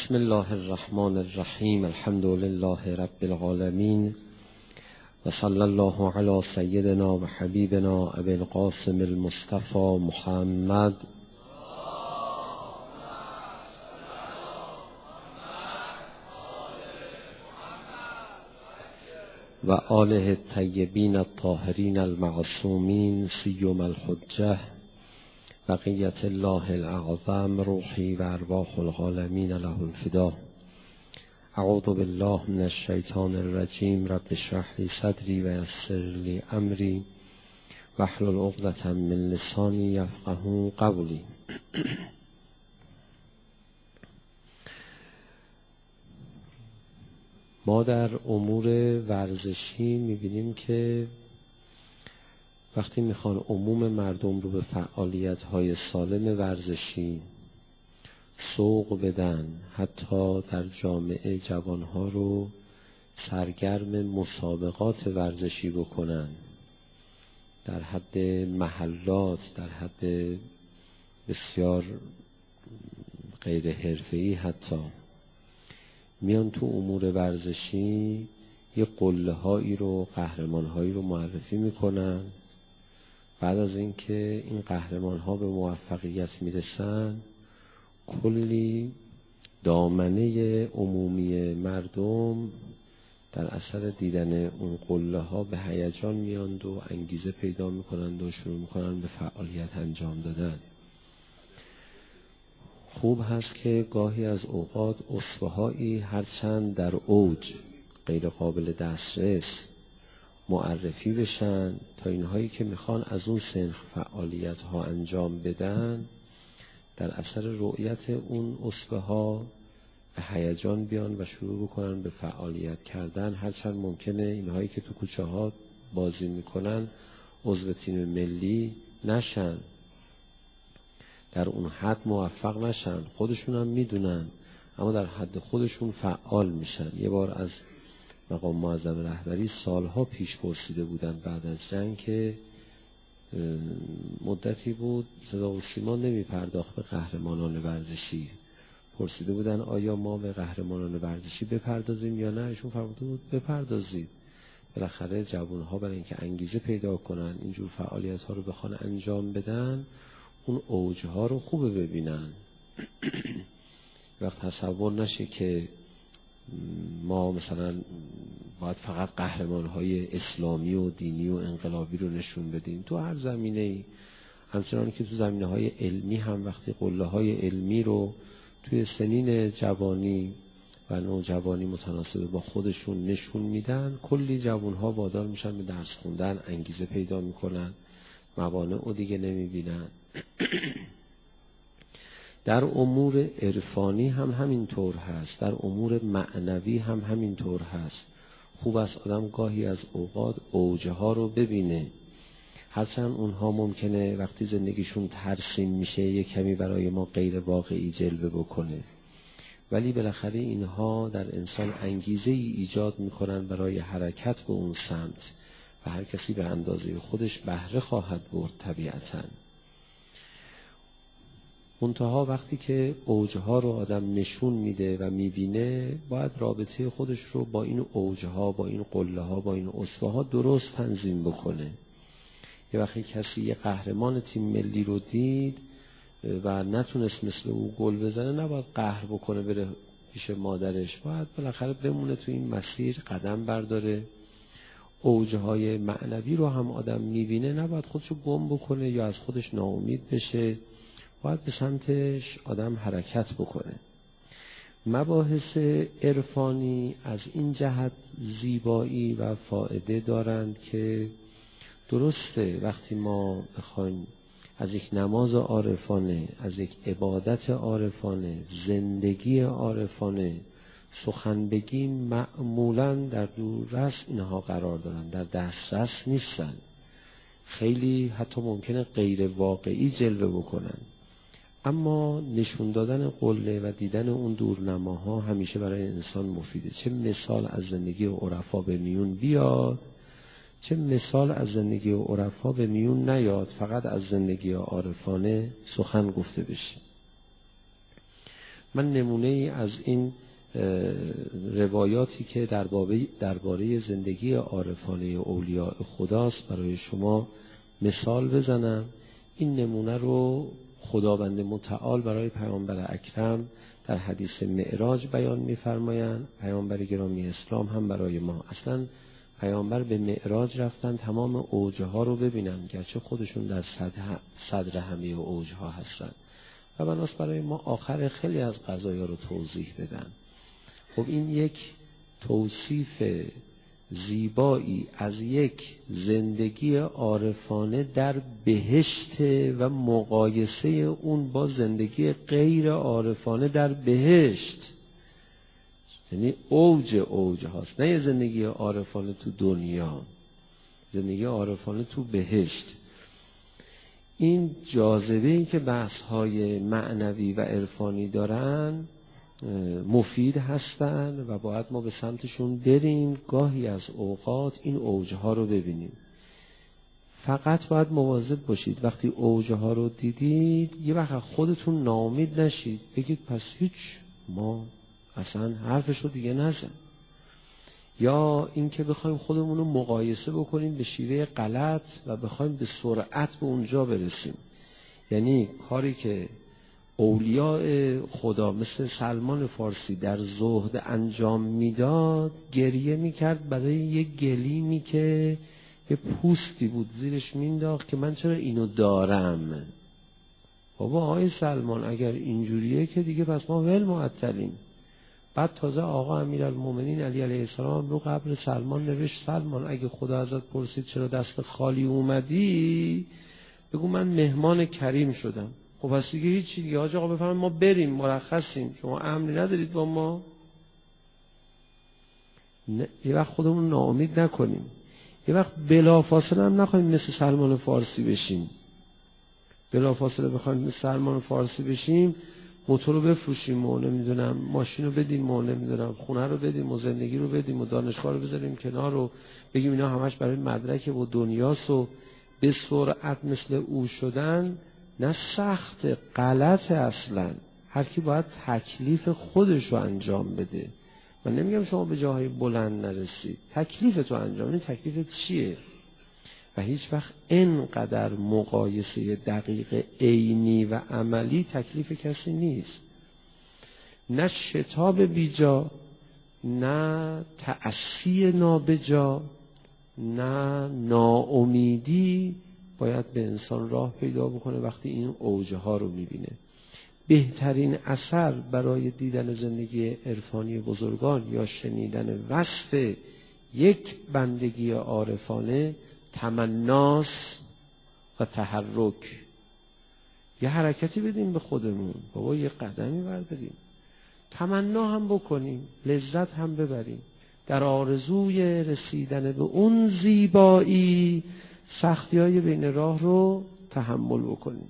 بسم الله الرحمن الرحیم. الحمد لله رب العالمین و صلی الله علی سیدنا و حبیبنا ابی القاسم المصطفى محمد و آله الطیبین الطاهرین المعصومین سیما الحجة بقیت الله الاعظم روحی و ارواح العالمین له الفدا. اعوذ بالله من الشیطان الرجیم. رب اشرح لی صدری و یسر لی امری واحلل عقدة من لسانی یفقهوا قولی. ما در امور ورزشی می‌بینیم که وقتی میخوان عموم مردم رو به فعالیت‌های سالم ورزشی سوق بدن، حتی در جامعه جوانها رو سرگرم مسابقات ورزشی بکنن، در حد محلات، در حد بسیار غیر حرفه‌ای، حتی میان تو امور ورزشی یه قله‌هایی رو، قهرمان‌هایی رو معرفی میکنن. بعد از اینکه این قهرمان‌ها به موفقیت میرسن، کلی دامنه عمومی مردم در اثر دیدن اون قله‌ها به هیجان میاند و انگیزه پیدا میکنند و شروع میکنند به فعالیت انجام دادن. خوب هست که گاهی از اوقات اسوه‌هایی هرچند در اوج غیر قابل دسترس معرفی بشن تا اینهایی که میخوان از اون سنخ فعالیت ها انجام بدن در اثر رؤیت اون اسوه‌ها به هیجان بیان و شروع بکنن به فعالیت کردن. هرچند ممکنه اینهایی که تو کوچه ها بازی میکنن عضو تیم ملی نشن، در اون حد موفق نشن، خودشون هم میدونن، اما در حد خودشون فعال میشن. یه بار از مقام معظم رهبری سالها پیش پرسیده بودن بعد از جنگ که مدتی بود صدا و سیما نمی پرداخت به قهرمانان ورزشی. پرسیده بودن آیا ما به قهرمانان ورزشی بپردازیم یا نه؟ ایشون فرموده بود بپردازید. بالاخره جوانها برای اینکه انگیزه پیدا کنن اینجور فعالیت ها رو بخوان انجام بدن، اون اوجها رو خوبه ببینن. وقت تصور نشه که ما مثلا باید فقط قهرمان‌های اسلامی و دینی و انقلابی رو نشون بدیم. تو هر زمینه‌ای، همچنان که تو زمینه‌های علمی هم وقتی قله‌های علمی رو توی سنین جوانی و نوجوانی متناسب با خودشون نشون میدن، کلی جوان‌ها وادار میشن به درس خوندن، انگیزه پیدا میکنن، موانع رو دیگه نمیبینن. در امور عرفانی هم همین طور هست، در امور معنوی هم همین طور هست. خوب است آدم گاهی از اوقات اوجها رو ببینه، هرچند اونها ممکنه وقتی زندگیشون ترسیم میشه یه کمی برای ما غیر واقعی جلوه بکنه، ولی بالاخره اینها در انسان انگیزه ای ایجاد میکنن برای حرکت به اون سمت و هر کسی به اندازه خودش بهره خواهد برد طبیعتاً. منتها وقتی که اوجها رو آدم نشون میده و میبینه، باید رابطه خودش رو با این اوجها، با این قله‌ها، با این اسوه‌ها درست تنظیم بکنه. یه وقتی کسی یه قهرمان تیم ملی رو دید و نتونست مثل او گل بزنه، نباید قهر بکنه بره پیش مادرش، باید بالاخره بمونه تو این مسیر قدم برداره. اوجهای معنوی رو هم آدم میبینه، نباید خودشو گم بکنه یا از خودش ناامید بشه، باید به سمتش آدم حرکت بکنه. مباحث عرفانی از این جهت زیبایی و فائده دارند که درسته وقتی ما بخوایم از یک نماز عارفانه، از یک عبادت عارفانه، زندگی عارفانه سخن بگیم، معمولاً در دوررس اینها قرار دارن، در دسترس نیستن. خیلی حتی ممکنه غیر واقعی جلوه بکنن، اما نشون دادن قله و دیدن اون دورنماها همیشه برای انسان مفیده. چه مثال از زندگی عرفا به میون بیاد، چه مثال از زندگی عرفا به میون نیاد، فقط از زندگی عارفانه سخن گفته بشه. من نمونه ای از این روایاتی که درباره زندگی عارفانه اولیاء خداست برای شما مثال بزنم. این نمونه رو خداوند متعال برای پیامبر اکرم در حدیث معراج بیان می‌فرمایند. پیامبر گرامی اسلام هم برای ما. اصلا پیامبر به معراج رفتن تمام اوجها رو ببینن، گرچه خودشون در صدر همه اوجها هستن و بناست برای ما آخر خیلی از قضایا رو توضیح بدن. خب این یک توصیف زیبایی از یک زندگی عارفانه در بهشت و مقایسه اون با زندگی غیر عارفانه در بهشت، یعنی اوج هاست، نه یه زندگی عارفانه تو دنیا، زندگی عارفانه تو بهشت. این جاذبه ای که بحث های معنوی و عرفانی دارن مفید هستن و باید ما به سمتشون بریم، گاهی از اوقات این اوجها رو ببینیم. فقط باید مواظب باشید وقتی اوجها رو دیدید یه وقت خودتون ناامید نشید، بگید پس هیچ، ما اصلا حرفش رو دیگه نزن. یا اینکه بخوایم خودمون رو مقایسه بکنیم به شیوه غلط و بخوایم به سرعت به اونجا برسیم. یعنی کاری که اولیاء خدا مثل سلمان فارسی در زهد انجام میداد، گریه میکرد برای یک گلیمی که یه پوستی بود زیرش مینداخت که من چرا اینو دارم. بابا آقای سلمان اگر اینجوریه که دیگه پس ما ول معطلیم. بعد تازه آقا امیرالمومنین علی علیه السلام رو قبر سلمان نوشت سلمان اگه خدا ازت پرسید چرا دست خالی اومدی، بگو من مهمان کریم شدم. خب پس دیگه هیچی دیگه، حاج آقا بفهمید ما بریم، مرخصیم، شما امری ندارید با ما. یه وقت خودمون ناامید نکنیم، یه وقت بلافاصله هم نخواهیم مثل سلمان فارسی بشیم. بلافاصله بخوایم مثل سلمان فارسی بشیم، موتور رو بفروشیم و نمیدونم ماشین رو بدیم و نمیدونم خونه رو بدیم و زندگی رو بدیم و دانشگاه رو بذاریم کنار و بگیم اینا همش برای مدرک و دنیاست و به سرعت مثل او شدن. نه، سخت، غلط. اصلا هر کی باید تکلیف خودش رو انجام بده. من نمیگم شما به جاهای بلند نرسید، تکلیف تو انجام. این تکلیف چیه؟ و هیچ وقت اینقدر مقایسه دقیق عینی و عملی تکلیف کسی نیست. نه شتاب بیجا، نه تأسی نابجا، نه ناامیدی باید به انسان راه پیدا بکنه وقتی این اوجها رو میبینه. بهترین اثر برای دیدن زندگی عرفانی بزرگان یا شنیدن وصف یک بندگی عارفانه تمناس و تحرک. یه حرکتی بدیم به خودمون، بابا یه قدمی برداریم، تمنا هم بکنیم، لذت هم ببریم، در آرزوی رسیدن به اون زیبایی سختی‌های بین راه رو تحمل بکنیم،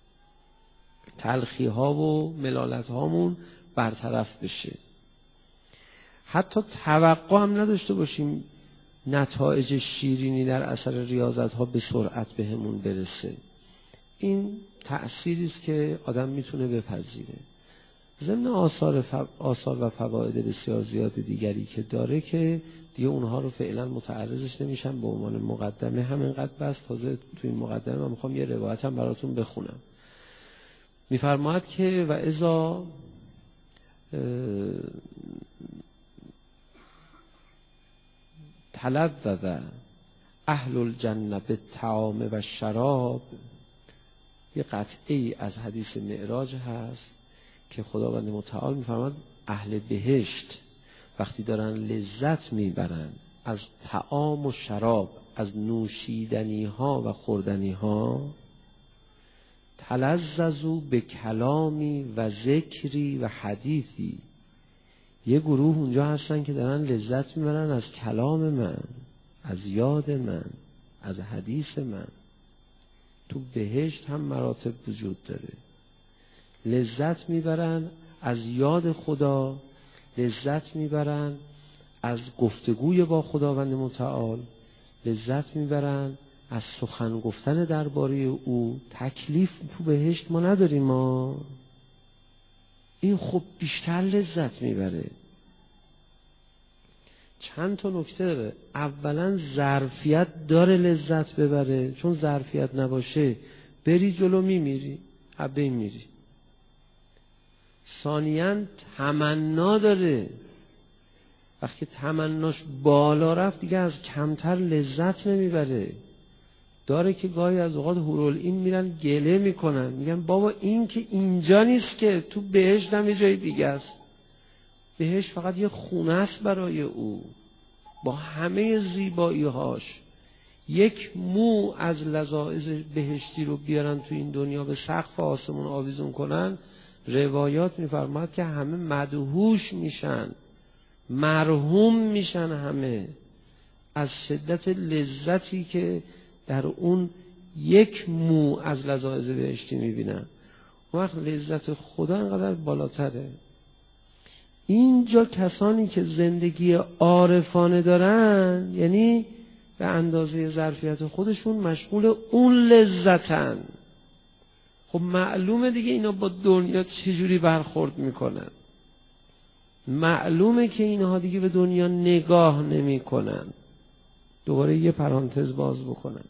تلخی ها و ملالت هامون برطرف بشه. حتی توقع هم نداشته باشیم نتایج شیرینی در اثر ریاضت ها به سرعت بهمون برسه. این تأثیری است که آدم میتونه بپذیره. ضمن آثار و فواید بسیار زیاد دیگری که داره که دیگه اونها رو فعلا متعرضش نمیشم، به عنوان مقدمه همینقدر بس. تازه تو این مقدمه من میخوام یه روایت هم براتون بخونم. میفرماید که و اذا تلذذ اهل الجنه بالطعام و شراب. یه قطعی از حدیث معراج هست که خداوند متعال میفرماید اهل بهشت وقتی دارن لذت میبرن از طعام و شراب، از نوشیدنی ها و خوردنی ها، تلذذوا به کلامی و ذکری و حدیثی. یه گروه اونجا هستن که دارن لذت میبرن از کلام من، از یاد من، از حدیث من. تو بهشت هم مراتب وجود داره. لذت میبرن از یاد خدا، لذت میبرن از گفتگوی با خداوند متعال، لذت میبرن از سخن گفتن درباره او. تکلیف تو بهشت ما نداریم. ما این خب بیشتر لذت میبره. چند تا نکته داره. اولا ظرفیت داره لذت ببره، چون ظرفیت نباشه بری جلو میمیری، حبه میری. ثانیاً تمنا داره، وقتی تمناش بالا رفت دیگه از کمتر لذت نمیبره. داره که گاهی از اوقات حورالعین میرن گله میکنن، میگن بابا این که اینجا نیست، که تو بهشت هم یه جای دیگه است. بهشت فقط یه خونه است برای او با همه زیبایی هاش. یک مو از لذاذ بهشتی رو بیارن تو این دنیا به سقف آسمون آویزون کنن، روایات میفرماد که همه مدهوش میشن، مرحوم میشن همه از شدت لذتی که در اون یک مو از لذاذ بهشتی میبینن. اون وقت لذت خدا انقدر بالاتره. اینجا کسانی که زندگی عارفانه دارن، یعنی به اندازه ظرفیت خودشون مشغول اون لذتن. خب معلومه دیگه اینا با دنیا چجوری برخورد میکنن. معلومه که اینها دیگه به دنیا نگاه نمیکنن. دوباره یه پرانتز باز بکنم.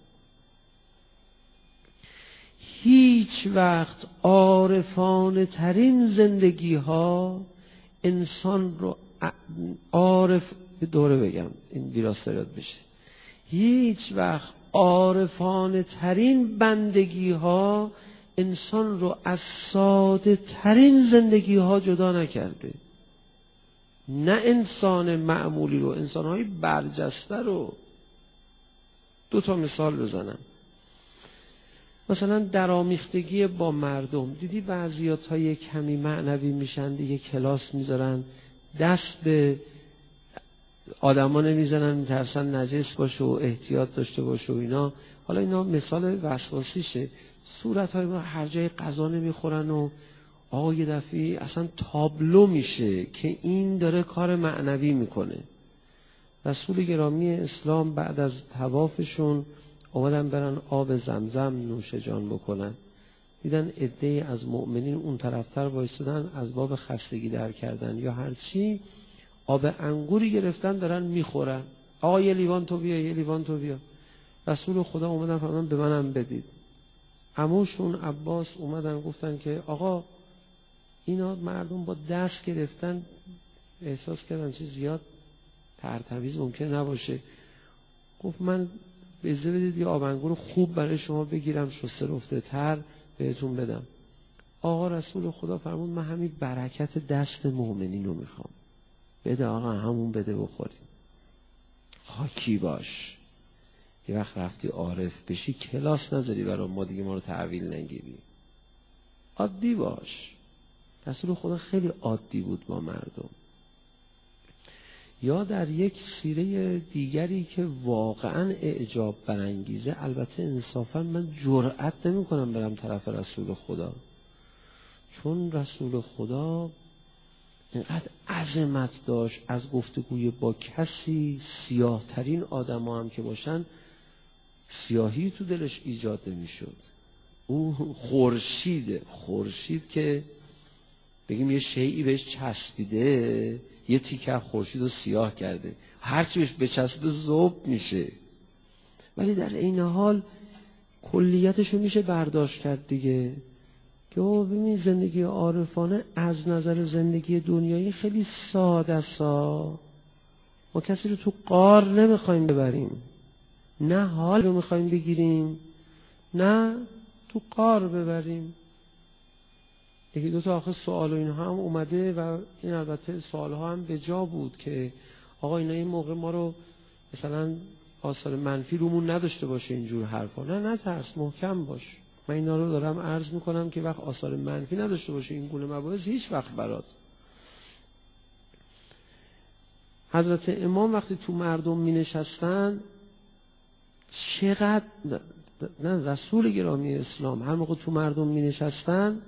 هیچ وقت عارفانه ترین زندگی ها انسان رو عارف، دوره بگم این ویراستار یاد بشه، هیچ وقت عارفانه ترین بندگی ها انسان رو از ساده ترین زندگی ها جدا نکرده. نه انسان معمولی رو، انسان های برجسته رو. 2 مثال بزنم. مثلا درآمیختگی با مردم. دیدی بعضیات های کمی معنوی میشن دیگه کلاس میذارن، دست به آدما نمیزنن، میترسن نجس باشه و احتیاط داشته باشه و اینا. حالا اینا مثال وسواسیشه. صورت های ما هر جای غذا نمیخورن و آقا یه دفعه اصلا تابلو میشه که این داره کار معنوی میکنه. رسول گرامی اسلام بعد از طوافشون اومدن برن آب زمزم نوش جان بکنن. دیدن عده‌ای از مؤمنین اون طرفتر وایستادن، از باب خستگی در کردن یا هرچی، آب انگوری گرفتن دارن میخورن. آقا یه لیوان تو بیا، یه لیوان تو بیا. رسول خدا اومدن فرمودن به منم بدید. عموشون عباس اومدن گفتن که آقا اینا مردم با دست گرفتن، احساس کردن چیز زیاد ترتمیز ممکن نباشه. گفت من بذار بدید یه آب انگور خوب برای شما بگیرم شسته رفته تر بهتون بدم. آقا رسول خدا فرمود من همین برکت دست مؤمنین رو میخوام. بده آقا، همون بده بخوریم. خاکی باش. یه وقت رفتی عارف بشی کلاس نذاری برای ما دیگه، ما رو تحویل نگیری. عادی باش. رسول خدا خیلی عادی بود با مردم. یا در یک سیره دیگری که واقعا اعجاب برانگیزه، البته انصافا من جرئت نمی کنم برم طرف رسول خدا، چون رسول خدا اینقدر عظمت داشت از گفتگوی با کسی سیاه ترین آدم ها هم که باشن سیاهی تو دلش ایجاد نمی شد. او خورشید که بگیم یه شیئی بهش چسبیده، یه تیکه خورشید رو سیاه کرده، هرچی بهش بچسبه ذوب میشه. ولی در این حال کلیتشو میشه برداشت کرد دیگه. که ببین زندگی عارفانه از نظر زندگی دنیایی خیلی ساده است. ما کسی رو تو غار نمیخوایم ببریم، نه حال رو میخوایم بگیریم، نه تو غار ببریم. 1-2 تا آخه سوال و اینها هم اومده و این البته سوال ها هم به جا بود که آقا اینا این موقع ما رو مثلا آثار منفی رومون نداشته باشه اینجور حرفا. نه ترس، محکم باش. من اینا رو دارم عرض میکنم که وقت آثار منفی نداشته باشه این گونه مباحث هیچ وقت برات. حضرت امام وقتی تو مردم می نشستن چقدر، نه رسول گرامی اسلام هر موقع تو مردم می نشستن،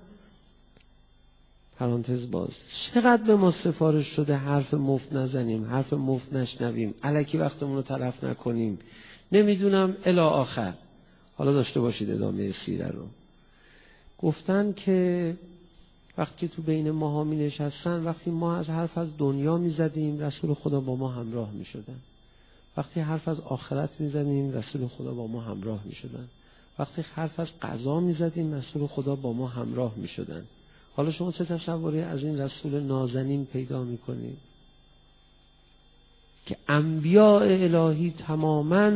پرانتز باز، چقدر به ما سفارش شده حرف مفت نزنیم، حرف مفت نشنویم، الکی وقتمون رو تلف نکنیم، نمیدونم الی آخر. حالا داشته باشید ادامه سیره رو. گفتن که وقتی تو بین ماها می نشستن، وقتی ما از حرف از دنیا می زدیم رسول خدا با ما همراه می شدن. وقتی حرف از آخرت می زدیم رسول خدا با ما همراه می شدن. وقتی حرف از قضا می زدیم رسول خدا با ما همراه می شدن. حالا شما چه تصوری از این رسول نازنین پیدا می کنید که انبیاء الهی تماماً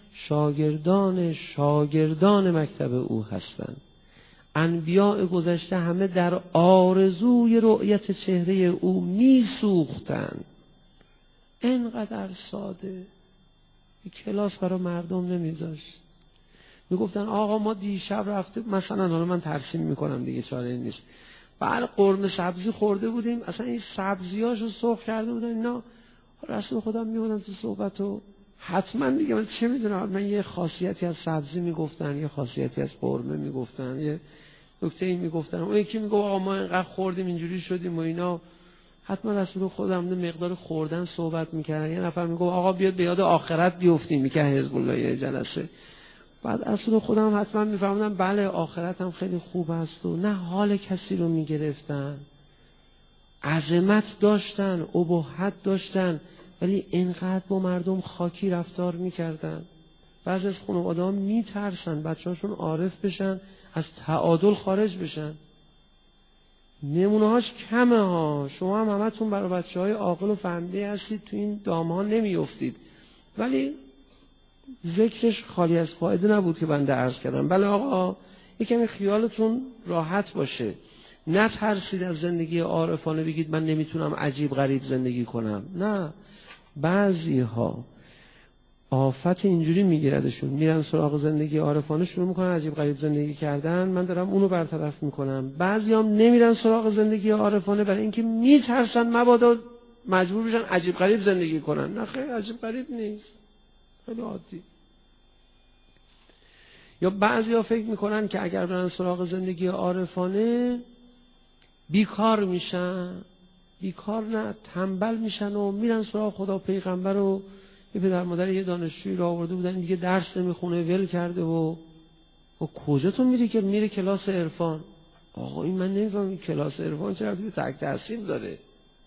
شاگردان مکتب او هستند. انبیاء گذشته همه در آرزوی رؤیت چهره او می سوختند. اینقدر ساده. کلاس برای مردم نمیذاشت. میگفتن آقا ما دیشب رفته، مثلا حالا من ترسیم میکنم دیگه، چاره نیست، بعد قرمه سبزی خورده بودیم، اصلا این سبزیاشو سرخ کرده بودن اینا. رسول خدا میبودن تو صحبتو حتما دیگه، من چه میدونم، من یه خاصیتی از سبزی میگفتن، یه خاصیتی از قرمه میگفتن، یه نکته این میگفتن، اون یکی میگه آقا ما اینقدر خوردیم اینجوری شدیم و اینا. حتما رسول خدا هم مقدار خوردن صحبت میکرد. یه نفر میگه آقا بیاد به یاد آخرت بیفتیم، میگه حزب الله یه جلسه. بعد رسول خدا هم حتما میفهمدن بله آخرت هم خیلی خوب است و نه حال کسی رو میگرفتن. عظمت داشتن، ابهت داشتن، ولی اینقدر با مردم خاکی رفتار میکردن. بعضی از خانواده ها میترسن بچه‌هاشون عارف بشن، از تعادل خارج بشن. نمونه هاش کمه ها. شما هم همتون برای بچه های عاقل و فهمیده هستید، تو این دام ها نمیافتید، ولی ذکرش خالی از فایده نبود که بنده عرض کردم. بله آقا یکمی خیالتون راحت باشه، نترسید از زندگی عارفانه بگید من نمیتونم عجیب غریب زندگی کنم. نه، بعضی ها آفت اینجوری میگیردشون، میرن سراغ زندگی عارفانه، شروع میکنن عجیب غریب زندگی کردن، من دارم اونو برطرف میکنم. بعضی هم نمیرن سراغ زندگی عارفانه برای اینکه میترسن مبادا مجبور بشن عجیب غریب زندگی کنن. نه خیلی عجیب غریب نیست، خیلی عادی. یا بعضی ها فکر میکنن که اگر برن سراغ زندگی عارفانه بیکار میشن. بیکار نه، تنبل میشن و میرن سراغ خدا پیغمبر. و یه پدر مادر یه دانشجویی رو آورده بودن دیگه درس نمیخونه، ول کرده و کجا تو میری؟ که میره کلاس عرفان. آقا این من نمیفهمم کلاس عرفان چرا توی تک تحصیل داره؟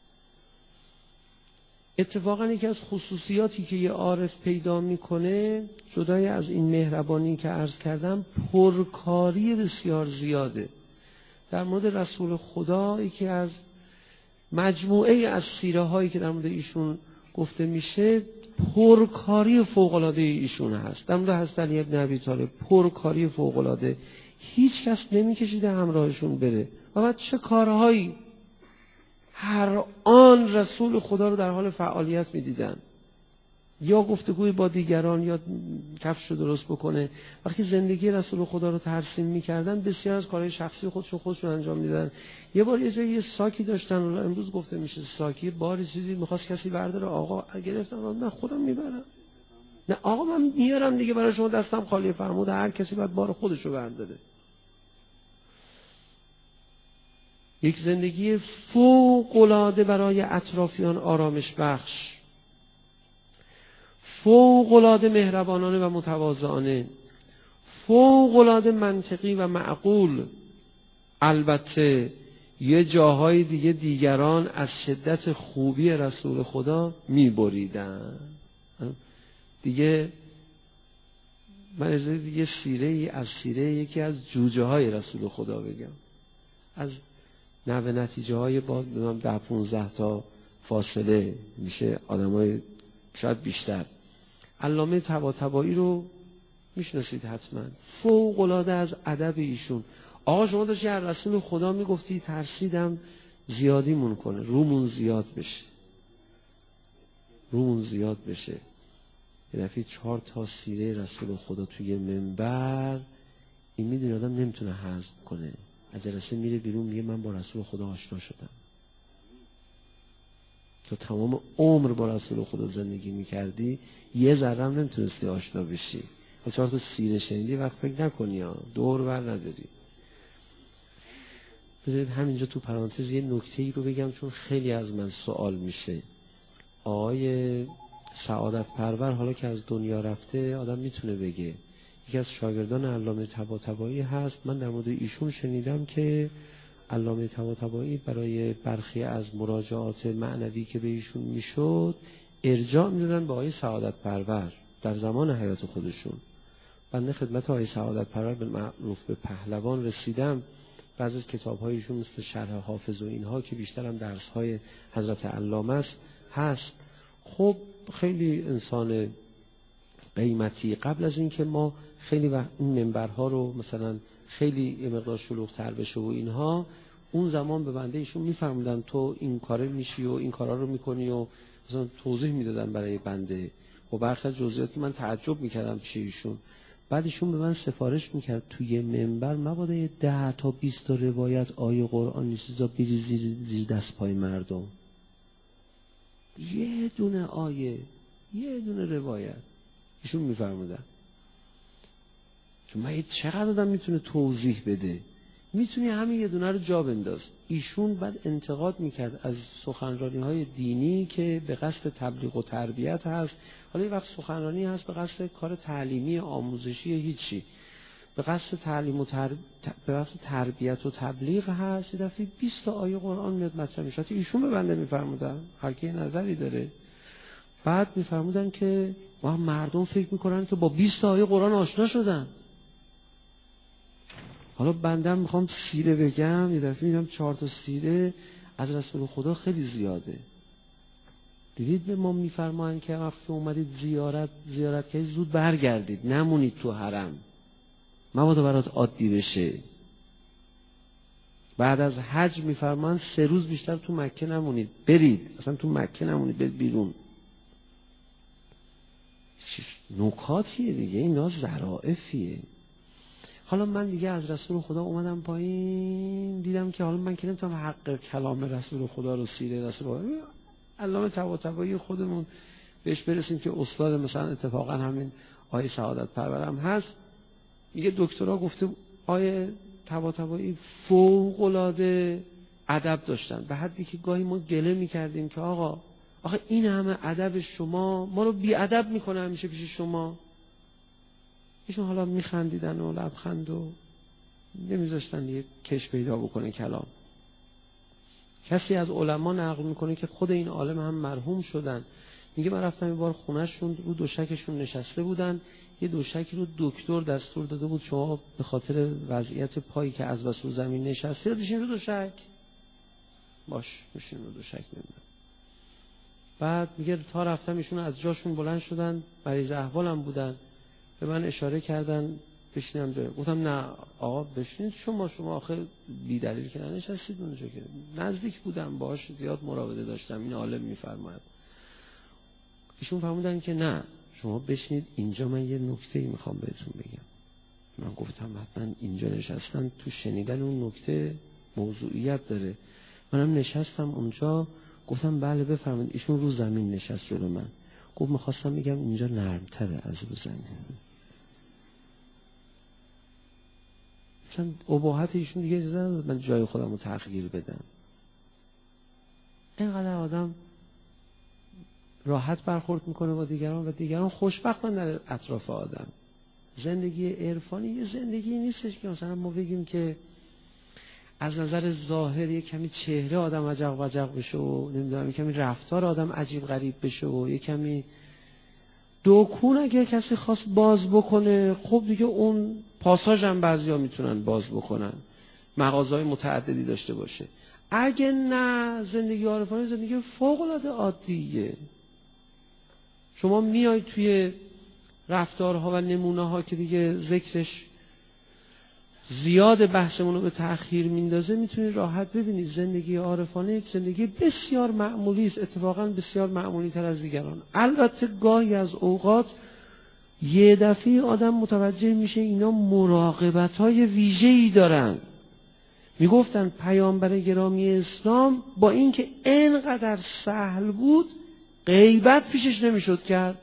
اتفاقا یکی از خصوصیاتی که یه عارف پیدا میکنه، جدای از این مهربانی که عرض کردم، پرکاری بسیار زیاده. در مورد رسول خدا یکی از مجموعه از سیره هایی که در مورد ایشون گفته میشه، پرکاری فوق‌العاده ایشون هست. در مورد حضرت علی ابن ابی طالب پرکاری فوق‌العاده، هیچ کس نمیکشیده همراهشون بره. و بعد چه کارهایی، هر آن رسول خدا رو در حال فعالیت میدیدن، یا گفتگوی با دیگران یا کفش رو درست بکنه. وقتی زندگی رسول خدا رو ترسیم میکردن، بسیار از کارهای شخصی خودشون انجام میدن. یه بار یه جایی یه ساکی داشتن، امروز گفته میشه ساکی، باری چیزی میخواست کسی برداره، آقا گرفتن، من خودم میبرم. نه آقا من میارم دیگه برای شما، دستم خالی، فرمود هر کسی باید بار خودش رو برداره. یک زندگی فوق‌العاده برای اطرافیان آرامش بخش، فوق‌العاده مهربانانه و متواضعانه، فوق‌العاده منطقی و معقول. البته یه جاهای دیگه دیگران از شدت خوبی رسول خدا می‌بریدن. دیگه من از یه سیره از سیره یکی از جوجه های رسول خدا بگم، از نوع نتیجه های با 10-15 تا فاصله میشه آدمای شاید بیشتر. علامه طباطبایی رو میشناسید حتما، فوق العاده از ادب ایشون. آقا شما داشتی از رسول خدا میگفتی ترسیدم زیادیمون کنه، رومون زیاد بشه. یه دفعه 4 تا سیره رسول خدا توی منبر، این میدونه آدم نمیتونه هضم کنه. از جلسه میره بیرون میگه من با رسول خدا آشنا شدم. تو تمام عمر با رسول خدا زندگی میکردی، یه ذره هم نمیتونستی آشنا بشی. با 4 تا سیره شنیدی وقت فکر نکنی ها، دور بر نداری. بذارید همینجا تو پرانتز یه نکته‌ای رو بگم، چون خیلی از من سوال میشه. آقای سعادت پرور حالا که از دنیا رفته، آدم میتونه بگه یکی از شاگردان علامه طباطبایی هست. من در مورد ایشون شنیدم که علامه طباطبایی برای برخی از مراجعات معنوی که به ایشون میشد ارجاع میدادن به آقای سعادت پرور در زمان حیات خودشون. بنده خدمت آقای سعادت پرور به معروف به پهلوان رسیدم. بعضی از کتاب‌هایشون مثل شرح حافظ و اینها که بیشتر هم درس‌های حضرت علامه است هست. خب خیلی انسان قیمتی. قبل از اینکه ما خیلی این منبرها رو مثلا خیلی یه مقدار شلوغ‌تر بشه و اینها، اون زمان به بنده ایشون می‌فرمودن تو این کاره میشی و این کارا رو می‌کنی و مثلا توضیح میدادن برای بنده و برخی از جزئیات من تعجب می‌کردم پیش ایشون. بعد ایشون به من سفارش می‌کرد توی منبر مبادا 10 تا 20 تا روایت آیه قرآن چیزا بریزی زیر دست پای مردم. یه دونه آیه، یه دونه روایت ایشون می‌فرمودن. چون من چقدر آدم میتونه توضیح بده، میتونی همین یه دونه رو جا بنداز. ایشون بعد انتقاد میکرد از سخنرانی‌های دینی که به قصد تبلیغ و تربیت هست. حالا یه وقت سخنرانی هست به قصد کار تعلیمی آموزشی هیچی، به قصد تعلیم و به قصد تربیت و تبلیغ هست. یه دفعه 20 تا آیه قرآن میاد مطرح میشه. ایشون به بنده میفرمودن، هر کی نظری داره. بعد میفرمودن که مردم فکر میکنن که با 20 تا آیه قرآن آشنا شدن. حالا بنده میخوام سیره بگم، یه دفعه میگم 4 تا سیره از رسول خدا خیلی زیاده. دیدید به ما میفرمایند که وقتی اومدید زیارت کنید زود برگردید، نمونید تو حرم، مبادا برات عادی بشه. بعد از حج میفرمایند 3 روز بیشتر تو مکه نمونید، برید اصلا تو مکه نمونید، برید بیرون. نکاتیه دیگه، اینا ظرافیه. حالا من دیگه از رسول خدا اومدم پایین، دیدم که حالا من که نمیتونم حق کلام رسول خدا رو، سیره رسول خدا، علامه طباطبایی خودمون بهش برسیم که استاد مثلا اتفاقا همین آیه سعادت پرورم هست. میگه دکترا گفته آیه طباطبایی فوق العاده ادب داشتن، به حدی که گاهی ما گله میکردیم که آقا آخه این همه ادب شما ما رو بی ادب میکنه همیشه پیش شما. ایشون حالا میخندیدن و لبخند و نمیذاشتن یه کش پیدا بکنه کلام. کسی از علما نقل میکنه که خود این عالم هم مرحوم شدن. میگه من رفتم یه بار خونهشون، رو دوشکشون نشسته بودن، یه دوشکی رو دکتر دستور داده بود شما به خاطر وضعیت پایی که از وسط زمین نشسته بشین رو دوشک. باش بشین رو دوشک. بعد میگه تا رفتم ایشون از جاشون بلند شدن، مریض احوالم بودن، به من اشاره کردن بشینم جای. گفتم نه آقا بشینید، شما آخه بی دلیل که نشستید اونجا، که نزدیک بودم باهاش زیاد مراوده داشتم، این عالم میفرماید. ایشون فرمودن که نه شما بشینید اینجا، من یه نکته‌ای میخوام بهتون بگم. من گفتم حتما اینجا نشستن تو شنیدن اون نکته موضوعیت داره. منم نشستم اونجا، گفتم بله بفرمایید. ایشون رو زمین نشست جلو من، گفت میخواستم میگم اینجا نرمتره از رو زمین. مثلا اباحت ایشون دیگه اجازه نداد من جای خودم رو تغییر بدم. اینقدر آدم راحت برخورد میکنه با دیگران و دیگران خوشبختن در اطراف آدم. زندگی عرفانی یه زندگی نیستش که مثلا ما بگیم که از نظر ظاهر یه کمی چهره آدم عجق وجق بشه و نمیدونم یه کمی رفتار آدم عجیب غریب بشه و یه کمی دوکون اگه کسی خواست باز بکنه، خب دیگه اون پاساژ هم بعضیا میتونن باز بکنن، مغازهای متعددی داشته باشه. اگه نه، زندگی عارفانه زندگی فوق العاده عادیه. شما میای توی رفتارها و نمونه‌ها که دیگه ذکرش زیاد بحثمون رو به تأخیر میندازه، میتونید راحت ببینید زندگی عارفانه یک زندگی بسیار معمولی است، اتفاقا بسیار معمولی تر از دیگران. البته گاهی از اوقات یه دفعه آدم متوجه میشه اینا مراقبت‌های ویژه‌ای دارن. میگفتن پیامبر گرامی اسلام با اینکه اینقدر سهل بود غیبت پیشش نمیشد کرد.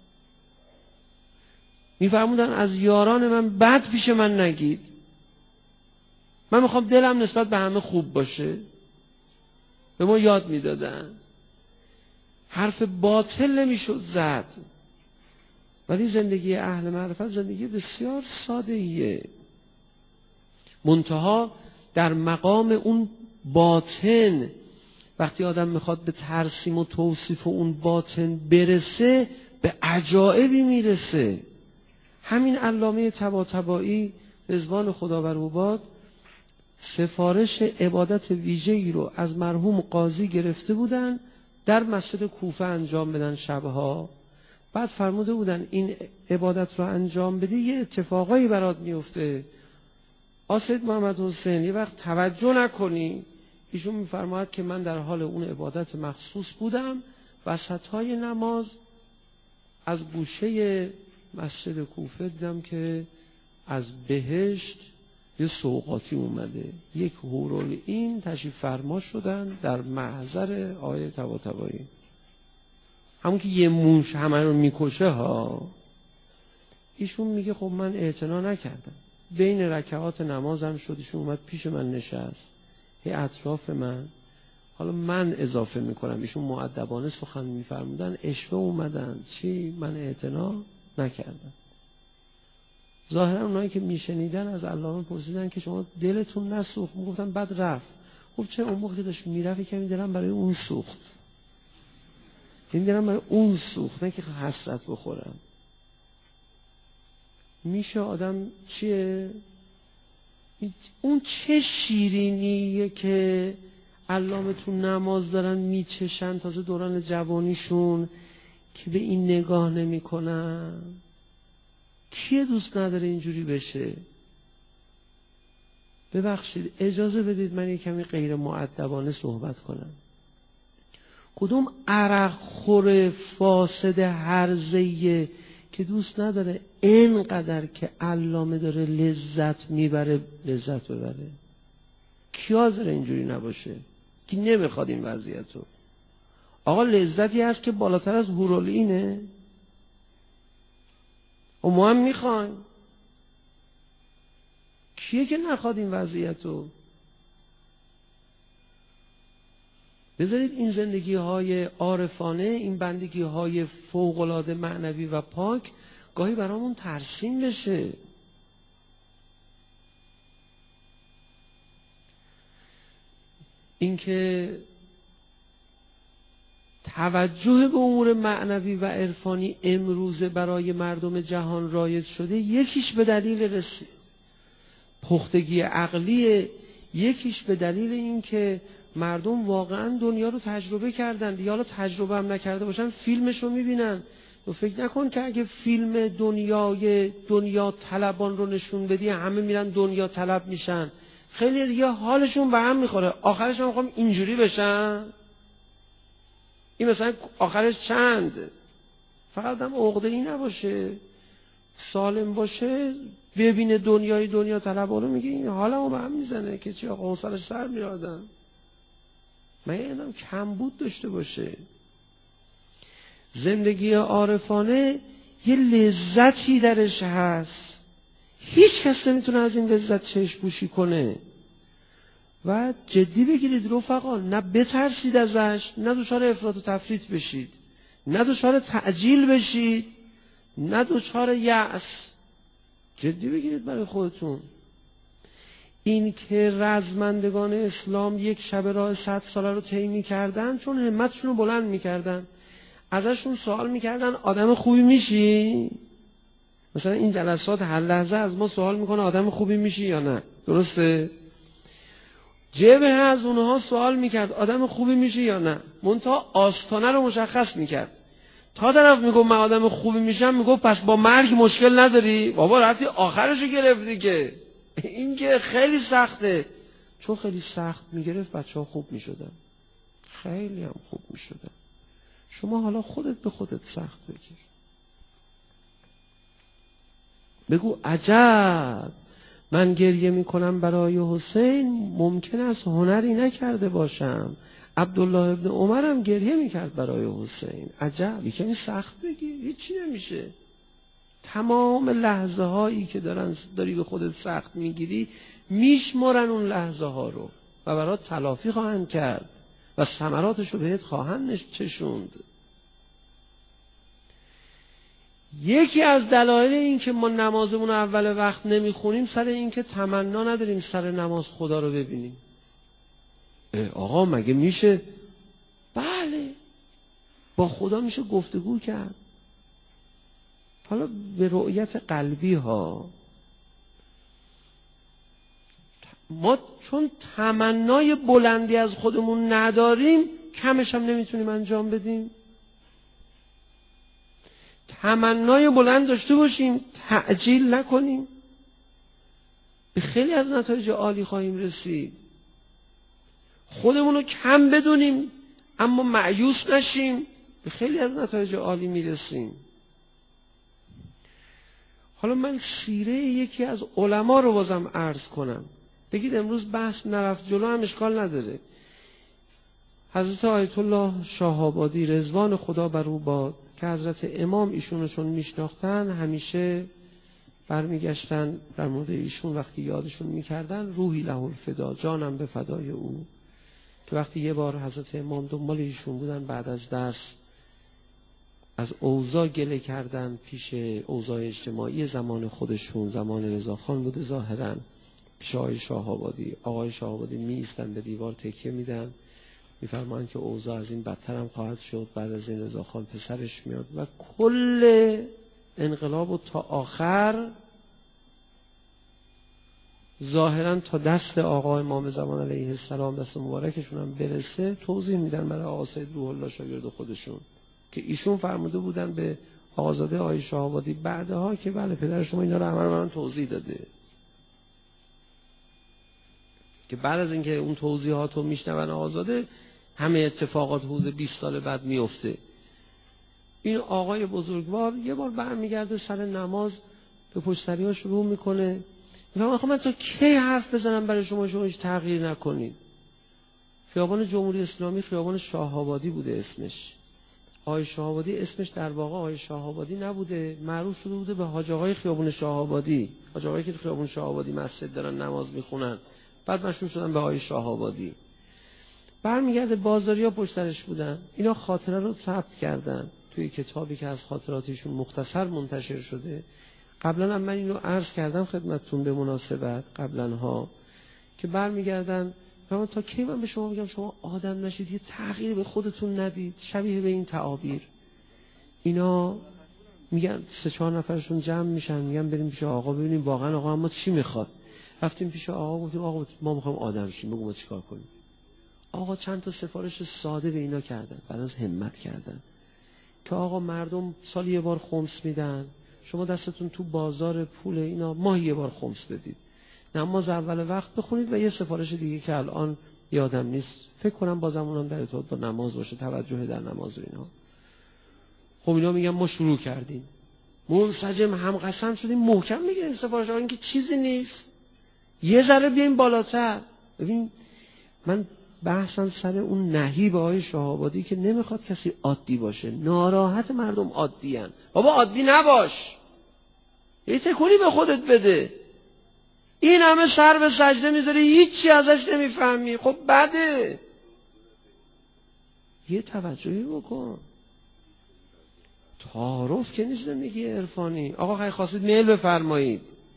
میفرمودن از یاران من بد پیش من نگید، من میخوام دلم نسبت به همه خوب باشه. به ما یاد میدادن حرف باطل نمیشد زد. ولی زندگی اهل معرفت زندگی بسیار ساده‌ایه. منتها در مقام اون باطن وقتی آدم میخواد به ترسیم و توصیف اون باطن برسه به عجایبی میرسه. همین علامه طباطبایی رضوان خدا بر او باد سفارش عبادت ویژه‌ای رو از مرحوم قاضی گرفته بودن در مسجد کوفه انجام بدن شبها. بعد فرموده بودن این عبادت رو انجام بدی یه اتفاقایی برات میفته، آسید محمد حسین یه وقت توجه نکنی. ایشون میفرماید که من در حال اون عبادت مخصوص بودم، وسطهای نماز از گوشه مسجد کوفه دیدم که از بهشت یه سوغاتی اومده، یک حورالعین تشریف فرما شدن در محضر آقای طباطبایی، همون که یه موش همه رو میکشه ها. ایشون میگه خب من اعتنا نکردم، بین رکعات نمازم شد ایشون اومد پیش من نشست، یه اطراف من، حالا من اضافه میکنم، ایشون مؤدبانه سخن میفرمودن، اشوه اومدن چی؟ من اعتنا نکردم. ظاهرا اونایی که میشنیدن از علامه پرسیدن که شما دلتون نسوخت؟ میگفتن بعد رفت. خب چه اون موقع که داشت میرفت کمی دلم برای اون سوخت، این دلم برای اون سوخت، نه که حسرت بخورم. میشه آدم چیه؟ اون چه شیرینیه که علامه تو نماز دارن میچشن تازه دوران جوانیشون که به این نگاه نمی کنن. کیه دوست نداره اینجوری بشه؟ ببخشید اجازه بدید من یک کمی غیر مؤدبانه صحبت کنم. کدوم عرق خور فاسد هرزه‌ایه که دوست نداره اینقدر که علامه داره لذت میبره لذت ببره؟ کی حاضر اینجوری نباشه؟ کی نمیخواد این وضعیت رو؟ آقا لذتی هست که بالاتر از حورالعینه و ما هم میخوایم. کیه که نخواد این وضعیت رو؟ بذارید این زندگی های عارفانه، این بندگی های فوق‌العاده معنوی و پاک گاهی برامون ترسیم بشه. اینکه توجه به امور معنوی و عرفانی امروزه برای مردم جهان رایج شده، یکیش به دلیل پختگی عقلی، یکیش به دلیل اینکه مردم واقعا دنیا رو تجربه کردن. دیگه حالا تجربه هم نکرده باشن فیلمش رو میبینن. تو فکر نکن که اگه فیلم دنیا طلبان رو نشون بدی همه میرن دنیا طلب میشن. خیلی دیگه حالشون به هم میخوره، آخرش هم میخوام اینجوری بشن. این مثلا آخرش چند؟ فقط هم عقده‌ای نباشه، سالم باشه، ببینه دنیا طلبا رو میگه این حالمو به هم میزنه که چی آقا حوصله‌اش سر میره آدم. من اینم کمبود داشته باشه. زندگی عارفانه یه لذتی درش هست، هیچ کس نمیتونه از این لذت چشم پوشی کنه. و جدی بگیرید رفقا، نه بترسید ازش، نه دچار افراط و تفریط بشید، نه دچار تعجیل بشید، نه دچار یأس. جدی بگیرید برای خودتون. این که رزمندگان اسلام یک شب راه 100 ساله رو طی می‌کردن چون همتشون رو بلند می‌کردن. ازشون سوال می‌کردن آدم خوبی میشی؟ مثلا این جلسات هر لحظه از ما سوال می‌کنه آدم خوبی میشی یا نه؟ درسته؟ جبهه از اونها سوال می‌کرد آدم خوبی میشی یا نه؟ منتها آستانه رو مشخص می‌کرد. تا طرف میگفت من آدم خوبی میشم، میگفت پس با مرگ مشکل نداری؟ بابا رفتی آخرشو گرفتی که. این که خیلی سخته. چون خیلی سخت میگرفت بچه‌ها خوب میشدن، خیلی هم خوب میشدن. شما حالا خودت به خودت سخت بگیر، بگو عجب من گریه میکنم برای حسین، ممکن است هنری نکرده باشم. عبدالله ابن عمرم گریه میکرد برای حسین. عجب. یکمی سخت بگیر، هیچی نمیشه. تمام لحظه هایی که داری به خودت سخت میگیری میشمارن اون لحظه ها رو و برات تلافی خواهند کرد و ثمراتش رو بهت خواهند چشوند. یکی از دلایل این که ما نمازمون رو اول وقت نمیخونیم سر این که تمنا نداریم سر نماز خدا رو ببینیم. آقا مگه میشه؟ بله، با خدا میشه گفتگو کرد، حالا به رؤیت قلبی ها. ما چون تمنای بلندی از خودمون نداریم کمش هم نمیتونیم انجام بدیم. تمنای بلند داشته باشیم، تعجیل نکنیم، به خیلی از نتایج عالی خواهیم رسید. خودمون رو کم بدونیم اما مایوس نشیم، به خیلی از نتایج عالی میرسیم. حالا من سیره یکی از علما رو بازم عرض کنم. بگید امروز بحث نرفت جلو هم اشکال نداره. حضرت آیت الله شاه آبادی رضوان خدا بر او باد که حضرت امام ایشونو چون میشناختن همیشه برمیگشتن در مورد ایشون وقتی یادشون میکردن روحی له الفدا، جانم به فدای او. که وقتی یه بار حضرت امام دنبال ایشون بودن بعد از درس از اوضاع گله کردن پیش اوضاع اجتماعی زمان خودشون، زمان رضاخان بوده ظاهرا، پیش آقای شاه آبادی. آقای شاه آبادی می ایستن به دیوار تکیه میدن، میفرمایند که اوضاع از این بدتر هم خواهد شد، بعد از این رضاخان پسرش میاد و کل انقلاب و تا آخر ظاهرا تا دست آقا امام زمان علیه السلام، دست مبارکشون هم برسه، توضیح میدن برای آقا سید روح الله شاگرد خودشون که ایشون فرموده بودن به آقازاده آقای شاه آبادی بعدها که بله پدر شما اینا رو همه من توضیح داده، که بعد از اینکه اون توضیحات رو میشنون آقازاده همه اتفاقات حدود 20 سال بعد میفته. این آقای بزرگوار یه بار برمیگرده سر نماز به پشتری‌ها شروع میکنه، میگم من تا کی حرف بزنم برای شما هیچ تغییر نکنید. خیابان جمهوری اسلامی خیابان شاه آبادی بوده اسمش. آقای شاه آبادی اسمش در واقع آقای شاه آبادی نبوده، معروف شده بوده به حاج آقای خیابان شاه آبادی. حاج آقایی که خیابان شاه آبادی مسجد دارن نماز میخونن، بعد مشهور شدن به آقای شاه آبادی. برمیگرده بازاریا پشت سرش بودن، اینا خاطره رو ثبت کردن توی کتابی که از خاطراتشون مختصر منتشر شده. قبلا هم من اینو عرض کردم خدمتتون به مناسبت قبلا ها، که برمیگردن تا کی من به شما میگم شما آدم نشید، یه تغییر به خودتون ندید، شبیه به این تعابیر. اینا میگن 3-4 نفرشون جمع میشن میگن بریم پیش آقا ببینیم واقعا آقا ما چی میخواد. رفتیم پیش آقا گفتیم آقا ما میخوایم آدم شیم، بگو ما چیکار کنیم. آقا چند تا سفارش ساده به اینا کردن، بعد از همت کردن که آقا مردم سال یه بار خمس میدن، شما دستتون تو بازار پول اینا ماهی یه بار خمس بدید، نماز اول وقت بخونید و یه سفارش دیگه که الان یادم نیست، فکر کنم بازم اونم در ارتباط با نماز باشه، توجه در نماز و اینا. خب اینا میگن ما شروع کردیم، منسجم هم قسم شدیم محکم میگیریم سفارش ها، این که چیزی نیست، یه ذره بیایم بالاتر. ببین من بحثم سر اون نهیب آقای شاه آبادی که نمیخواد کسی عادی باشه، ناراحت مردم عادی هن. بابا عادی نباش، یه تکونی به خودت بده. این همه سر به سجده میذاری هیچی ازش نمیفهمی، خب بده، یه توجهی بکن. تعارف که نیست زندگی عرفانی. آقا خیلی خواستید میل بفرمایید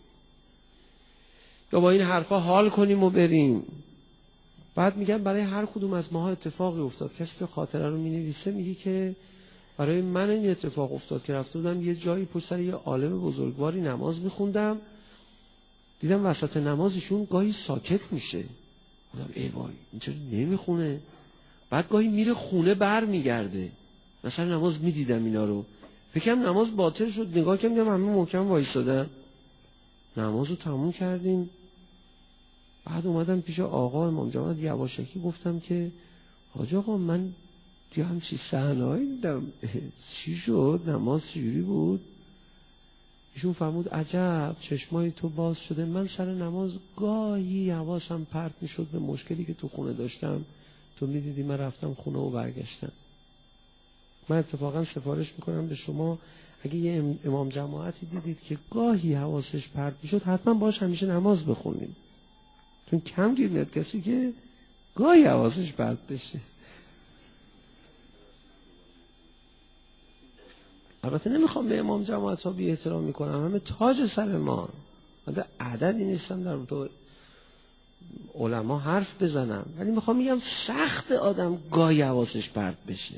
یا با این حرفا حال کنیم و بریم. بعد میگن برای هر کدوم از ماها اتفاقی افتاد. کسی که خاطره رو مینویسه میگه که برای من این اتفاق افتاد که رفته بودم یه جایی پشت سر یه عالم بزرگواری نماز میخوندم، دیدم وسط نمازشون گاهی ساکت میشه، گفتم ای وای این چرا نمیخونه. بعد گاهی میره خونه بر میگرده، مثلا نماز میدیدم اینا رو، فکرم نماز باطل شد، نگاه کردم همه محکم وایسادن. نماز رو تموم کردیم، بعد اومدم پیش آقا امام جماعت یواشکی گفتم که حاج آقا من یه همچی صحنه‌ای دیدم، چی شد؟ نماز چجوری بود؟ ایشون فرمود عجب چشمای تو باز شده، من سر نماز گاهی حواسم پرت میشد به مشکلی که تو خونه داشتم، تو میدیدی من رفتم خونه و برگشتم. من اتفاقا سفارش میکنم به شما اگه یه امام جماعتی دیدید که گاهی حواسش پرت میشد حتما باش همیشه نماز بخونید، چون کم گیر میاد کسی که گاهی حواسش پرت بشه. البته نمیخوام به امام جماعت ها بی احترام میکنم، همه تاج سر ما، من عددی نیستم در تو علما حرف بزنم، ولی میخوام میگم سخت آدم گاهی حواسش پرت بشه.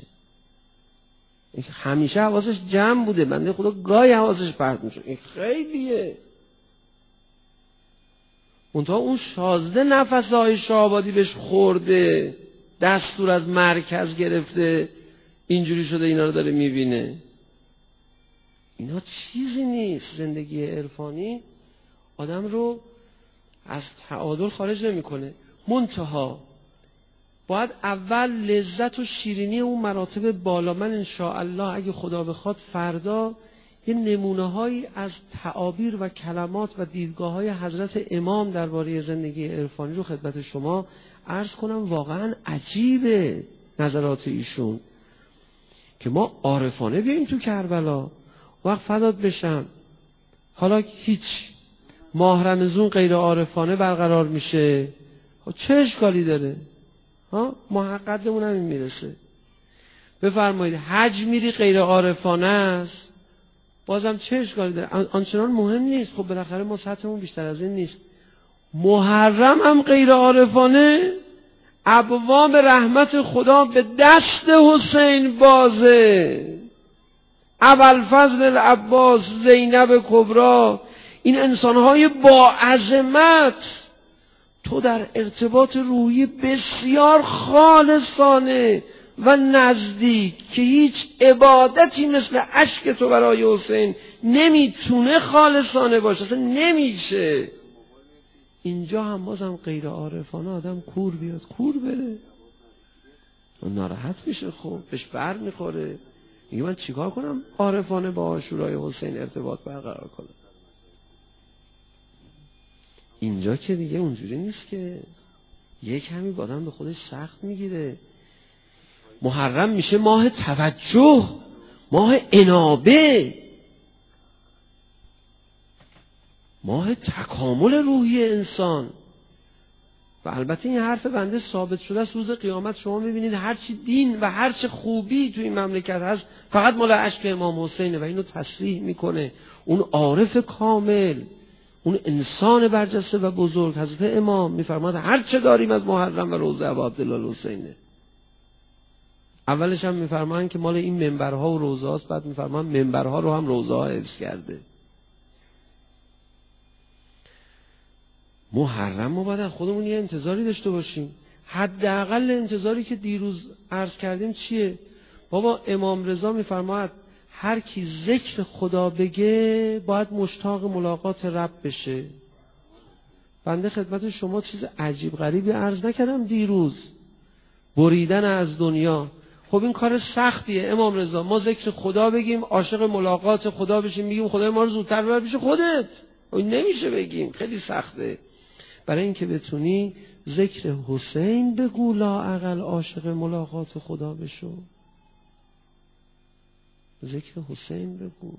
همیشه حواسش جمع بوده، بنده خدا گاهی حواسش پرت میشه، این خیلیه. منتها اون شازده نفسهای شاه‌آبادی بهش خورده، دستور از مرکز گرفته، اینجوری شده اینا رو داره میبینه. اینا چیزی نیست. زندگی عرفانی آدم رو از تعادل خارج نمیکنه. منتها باید اول لذت و شیرینی اون مراتب بالا. من انشاءالله اگه خدا بخواد فردا یه نمونه‌هایی از تعابیر و کلمات و دیدگاه‌های حضرت امام درباره زندگی عرفانی رو خدمت شما عرض کنم. واقعا عجیبه نظرات ایشون که ما عارفانه بیاییم تو کربلا، وقت فدات بشم حالا هیچ ماه رمضان غیر عارفانه برقرار میشه، چه اشکالی داره؟ محققمون همین میرسه. بفرمایید حج میری غیر عارفانه است، بازم چه اشکالی داره؟ آنچنان مهم نیست. خب بالاخره ما سطحمون بیشتر از این نیست. محرم هم غیر عارفانه، ابواب رحمت خدا به دست حسین بازه. ابوالفضل العباس، زینب کبرا، این انسانهای با عظمت تو در ارتباط روحی بسیار خالصانه و نزدیک که هیچ عبادتی مثل اشک تو برای حسین نمیتونه خالصانه باشه، اصلا نمیشه. اینجا هم بازم غیر عارفانه آدم کور بیاد کور بره، ناراحت میشه، خب بهش بر میخوره، میگه من چیکار کنم عارفانه با عاشورای حسین ارتباط برقرار کنم. اینجا که دیگه اونجوری نیست که یک کمی با آدم به خودش سخت میگیره. محرم میشه ماه توجه، ماه انابه، ماه تکامل روحی انسان. و البته این حرف بنده ثابت شده است. روز قیامت شما میبینید هرچی دین و هرچی خوبی توی این مملکت هست فقط مال اشک امام حسینه و اینو تصریح میکنه اون عارف کامل، اون انسان برجسته و بزرگ. حضرت امام میفرماد هر چه داریم از محرم و روضه ابا عبدالله الحسینه. اولش هم میفرمان که مال این منبرها و روضه هاست، بعد میفرمان منبرها رو هم روضه ها حفظ کرده. محرم ما باید خودمون یه انتظاری داشته باشیم. حداقل انتظاری که دیروز عرض کردیم چیه؟ بابا امام رضا میفرماد هر کی ذکر خدا بگه باید مشتاق ملاقات رب بشه. بنده خدمت شما چیز عجیب غریبی عرض نکردم دیروز، بریدن از دنیا. خب این کار سختیه امام رضا، ما ذکر خدا بگیم عاشق ملاقات خدا بشیم، میگیم خدای ما رو زودتر ببر پیش خودت، این نمیشه بگیم، خیلی سخته. برای اینکه بتونی ذکر حسین بگو لااقل عاشق ملاقات خدا بشو، ذکر حسین بگو.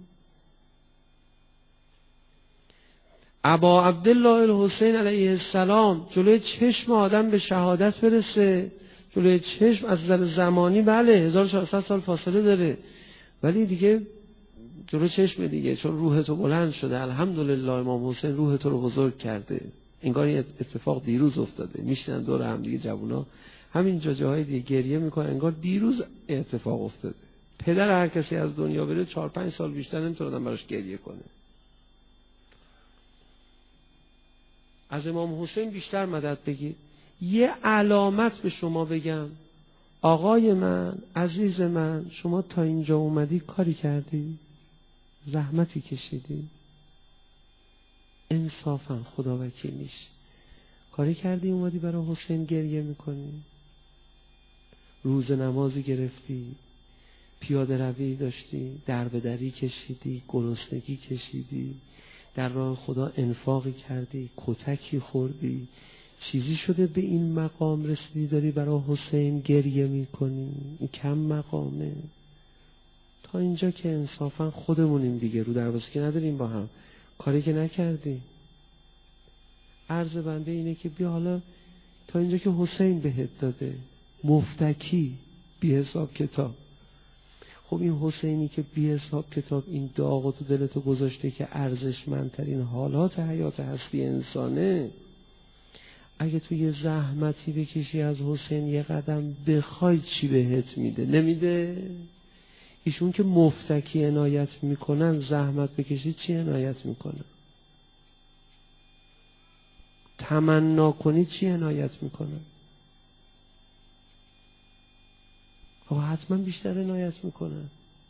ابا عبدالله الحسین علیه السلام جلوی چشم آدم به شهادت برسه، جلوی چشم از نظر زمانی بله 1400 سال فاصله داره، ولی دیگه جلوی چشم دیگه، چون روح تو بلند شده. الحمدلله امام حسین روح تو رو بزرگ کرده. انگار این اتفاق دیروز افتاده. میشنن دور هم دیگه جوونا همین جاهای دیگه گریه میکنن، انگار دیروز اتفاق افتاده. پدر هر کسی از دنیا بره 4-5 سال بیشتر نمیتونه براش گریه کنه. از امام حسین بیشتر مدد بگیر. یه علامت به شما بگم، آقای من، عزیز من، شما تا اینجا اومدی کاری کردی؟ زحمتی کشیدی؟ انصافا خدا وکیلیش کاری کردی اومدی برای حسین گریه میکنی؟ روز نمازی گرفتی، پیاده روی داشتی، دربدری کشیدی، گرسنگی کشیدی، در راه خدا انفاقی کردی، کتکی خوردی، چیزی شده به این مقام رسیدی داری برای حسین گریه میکنی؟ این کم مقامه. تا اینجا که انصافا خودمونیم دیگه، رو دروازه که نداریم با هم، کاری که نکردی. عرض بنده اینه که بیا حالا تا اینجا که حسین بهت داده، مفتکی بی حساب کتاب، خب این حسینی که بی حساب کتاب این داغ و تو دلتو گذاشته که ارزشمندترین حالات حیات هستی انسانه، اگه تو یه زحمتی بکشی از حسین یه قدم بخوای چی بهت میده؟ نمیده. ایشون که مفتکی عنایت میکنن، زحمت بکشی چی عنایت میکنن؟ تمنا کنی چی عنایت میکنن؟ آقا حتما بیشتر عنایت میکنن.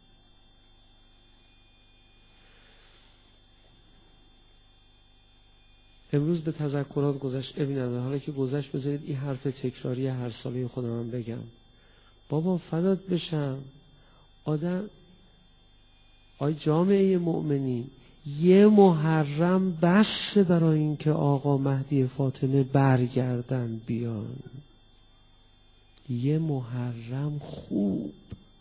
امروز به تذکرات گذشت، ابینم حالا که گذشت بذارید این حرف تکراری هر ساله خودم هم بگم. بابا فدات بشم، آدم آی جامعه مؤمنین، یه محرم بس برای اینکه آقا مهدی فاطمه برگردن بیان. یه محرم خوب.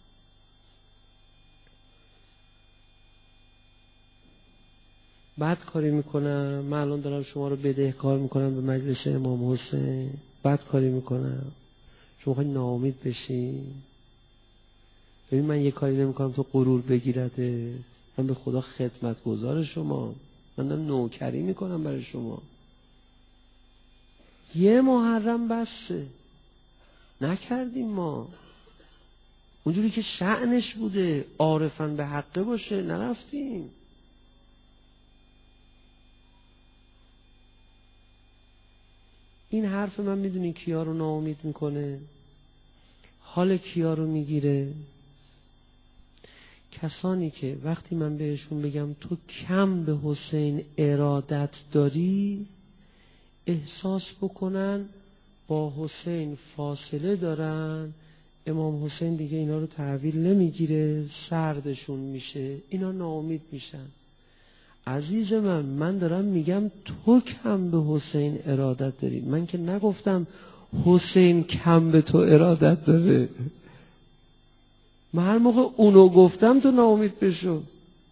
بد کاری میکنم، من الان دارم شما رو بدهکار میکنم به مجلس امام حسین. بد کاری میکنم، شما خواهی ناامید بشی. ببین من یه کاری نمیکنم تو غرور بگیرده، من به خدا خدمتگزار شما، من دارم نوکری میکنم برای شما. یه محرم بسه. نکردیم ما اونجوری که شأنش بوده، عارفن به حقه باشه، نرفتیم. این حرف من میدونی کیا رو ناامید میکنه؟ حال کیا رو میگیره؟ کسانی که وقتی من بهشون بگم تو کم به حسین ارادت داری، احساس بکنن با حسین فاصله دارن، امام حسین دیگه اینا رو تحویل نمیگیره، سردشون میشه، اینا ناامید میشن. عزیز من دارم میگم تو کم به حسین ارادت داری. من که نگفتم حسین کم به تو ارادت داره. من هر موقع اونو گفتم تو ناامید بشو.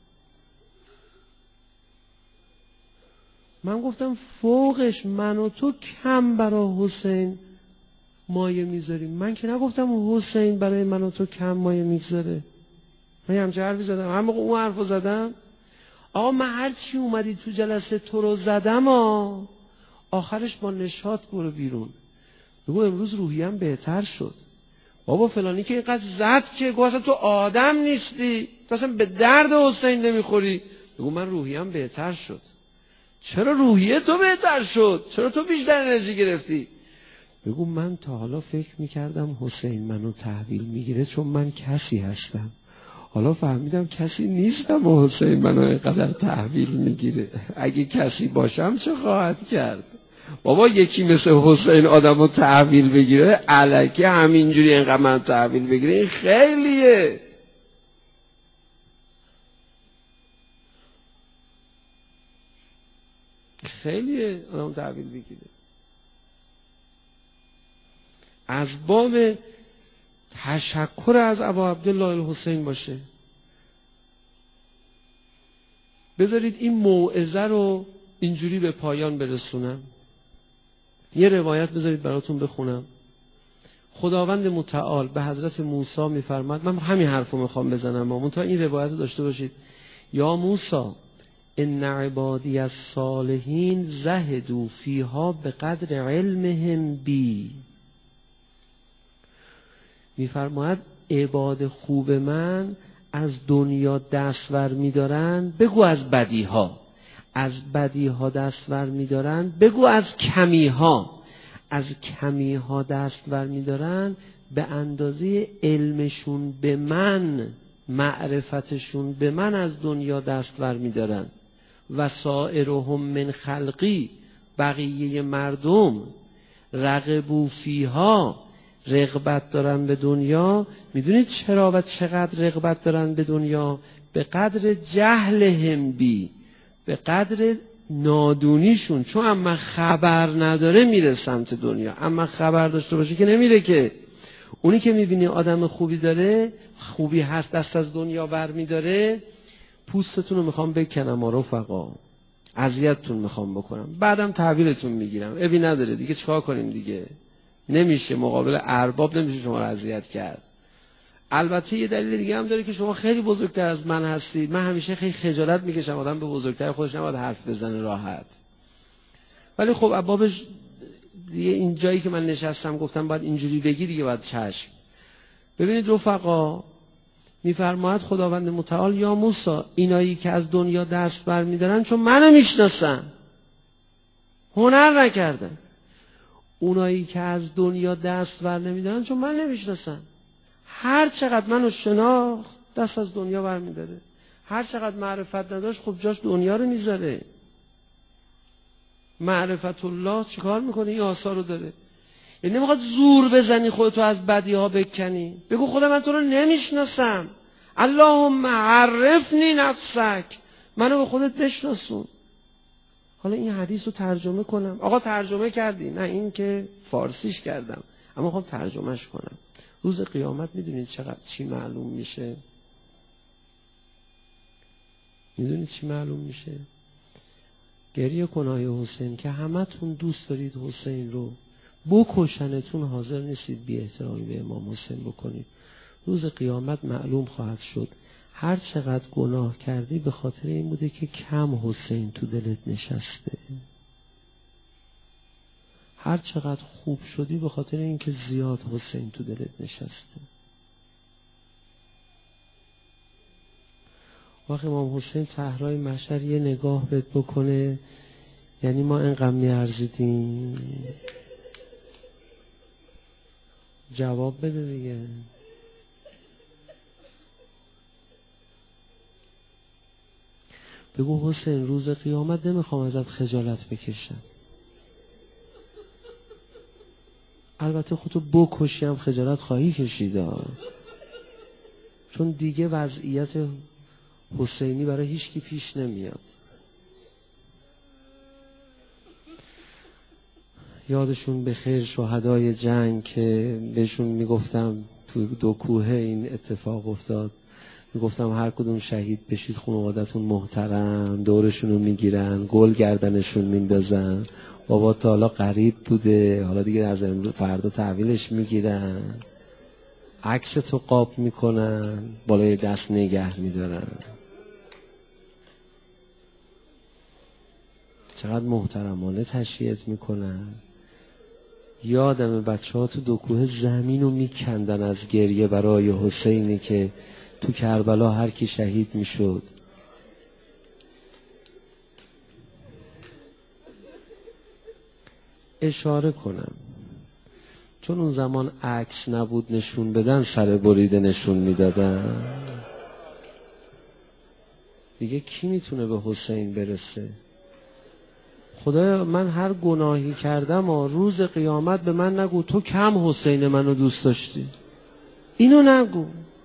من گفتم فوقش من و تو کم برای حسین مایه میذاریم. من که نگفتم حسین برای من و تو کم مایه میذاره. من همچه حرفی زدم؟ هر موقع اون حرفو زدم؟ آقا من هر چی اومدی تو جلسه تو رو زدم، آخرش با نشاط برو بیرون. بگو امروز روحیم بهتر شد. بابا فلانی که اینقدر زد که گو اصلا تو آدم نیستی، تو اصلا به درد حسین نمیخوری. بگو من روحیم بهتر شد. چرا روحیه تو بهتر شد؟ چرا تو بیشتر انرژی گرفتی؟ بگو من تا حالا فکر میکردم حسین منو تحویل میگیره چون من کسی هستم، حالا فهمیدم کسی نیستم و حسین منو اینقدر تحویل میگیره. اگه کسی باشم چه خواهد کرد؟ بابا یکی مثل حسین آدمو تحویل بگیره الکی همینجوری اینقدر من تحویل بگیره، این خیلیه. خیلیه آدمو تحویل بگیره. از باب تشکر از ابا عبدالله الحسین باشه. بذارید این موعظه رو اینجوری به پایان برسونم. یه روایت بذارید براتون بخونم. خداوند متعال به حضرت موسی میفرماد، من همین حرفو میخوام بزنم، اما تا این روایت رو داشته باشید. یا موسی ان عبادی الصالحین زهدوا فیها به قدر علمهم بی. میفرماید عباد خوب من از دنیا دستور میدارن، بگو از بدیها. از بدیها دستور میدارن، بگو از کمیها. از کمیها دستور میدارن به اندازه علمشون به من، معرفتشون به من از دنیا دستور میدارن. و سائرهم من خلقی، بقیه مردم رغبوا فیها، رغبت دارن به دنیا. میدونید چرا و چقدر رغبت دارن به دنیا؟ به قدر جهلهم بی، به قدر نادونیشون. چون اما خبر نداره میره سمت دنیا، اما خبر داشته باشه که نمیره. که اونی که میبینی آدم خوبی داره، خوبی هست، دست از دنیا بر میداره، پوستتون رو میخوام بکنم رفقا، اذیتتون میخوام بکنم، بعدم تحویلتون میگیرم. ابی نداره دیگه، چیکار کنیم دیگه؟ نمیشه، مقابل ارباب نمیشه شما رو اذیت کرد. البته یه دلیل دیگه هم داره که شما خیلی بزرگتر از من هستید. من همیشه خیلی خجالت میکشم آدم به بزرگتر خودش نباید حرف بزنه راحت. ولی خب ابابش دیگه این جایی که من نشستم گفتم باید اینجوری بگی دیگه، باید چشم. ببینید رفقا، میفرماید خداوند متعال یا موسی اینایی که از دنیا دست بر میدارن چون منو میشناسن، هنر نکردن. اونایی که از دنیا دست بر نمیدارن چون من نمیشناسن. هر چقدر منو شناخت دست از دنیا بر میداره، هر چقدر معرفت نداشت خب جاش دنیا رو میذاره. معرفت الله چیکار میکنه؟ این آثار رو داره. یعنی نمیخواد زور بزنی خودتو از بدی ها بکنی، بگو خدا من تو رو نمیشناسم، اللهم عرفنی نفسک، منو به خودت بشناسون. حالا این حدیث رو ترجمه کنم. آقا ترجمه کردی؟ نه، این که فارسیش کردم اما خب ترجمهش کنم. روز قیامت میدونید چقدر چی معلوم میشه؟ میدونید چی معلوم میشه؟ گریه کن آیه حسین که همتون دوست دارید حسین رو بکشنتون، حاضر نیستید بی احترامی به امام حسین بکنید. روز قیامت معلوم خواهد شد هر چقدر گناه کردی به خاطر این بوده که کم حسین تو دلت نشسته، هر چقدر خوب شدی به خاطر این که زیاد حسین تو دلت نشسته. وقتی امام حسین صحرای محشر یه نگاه بهت بکنه، یعنی ما اینقدر میارزیدیم؟ جواب بده دیگه. بگو حسین روز قیامت نمیخوام ازت خجالت بکشم. البته خودتو بکشی هم خجالت خواهی کشید، چون دیگه وضعیت حسینی برای هیچ کی پیش نمیاد. یادشون به خیر شهدای جنگ که بهشون میگفتم توی 2 کوه این اتفاق افتاد، میگفتم هر کدوم شهید بشید خانواده‌تون محترم، دورشون رو میگیرن، گل گردنشون میندازن، بابا تا حالا غریب بوده حالا دیگه از امروز فردا تحویلش میگیرن، عکس تو قاب میکنن، بالای دست نگه میدارن. چقدر محترمانه تشییعت میکنن. یادم بچه ها تو 2 کوه زمین رو میکندن از گریه برای حسینی که تو کربلا هر کی شهید میشد. اشاره کنم چون اون زمان عکس نبود نشون بدن، سر بریده نشون میدادن. دیگه کی میتونه به حسین برسه؟ خدایا من هر گناهی کردم روز قیامت به من نگو تو کم حسین منو دوست داشتی، اینو نگو.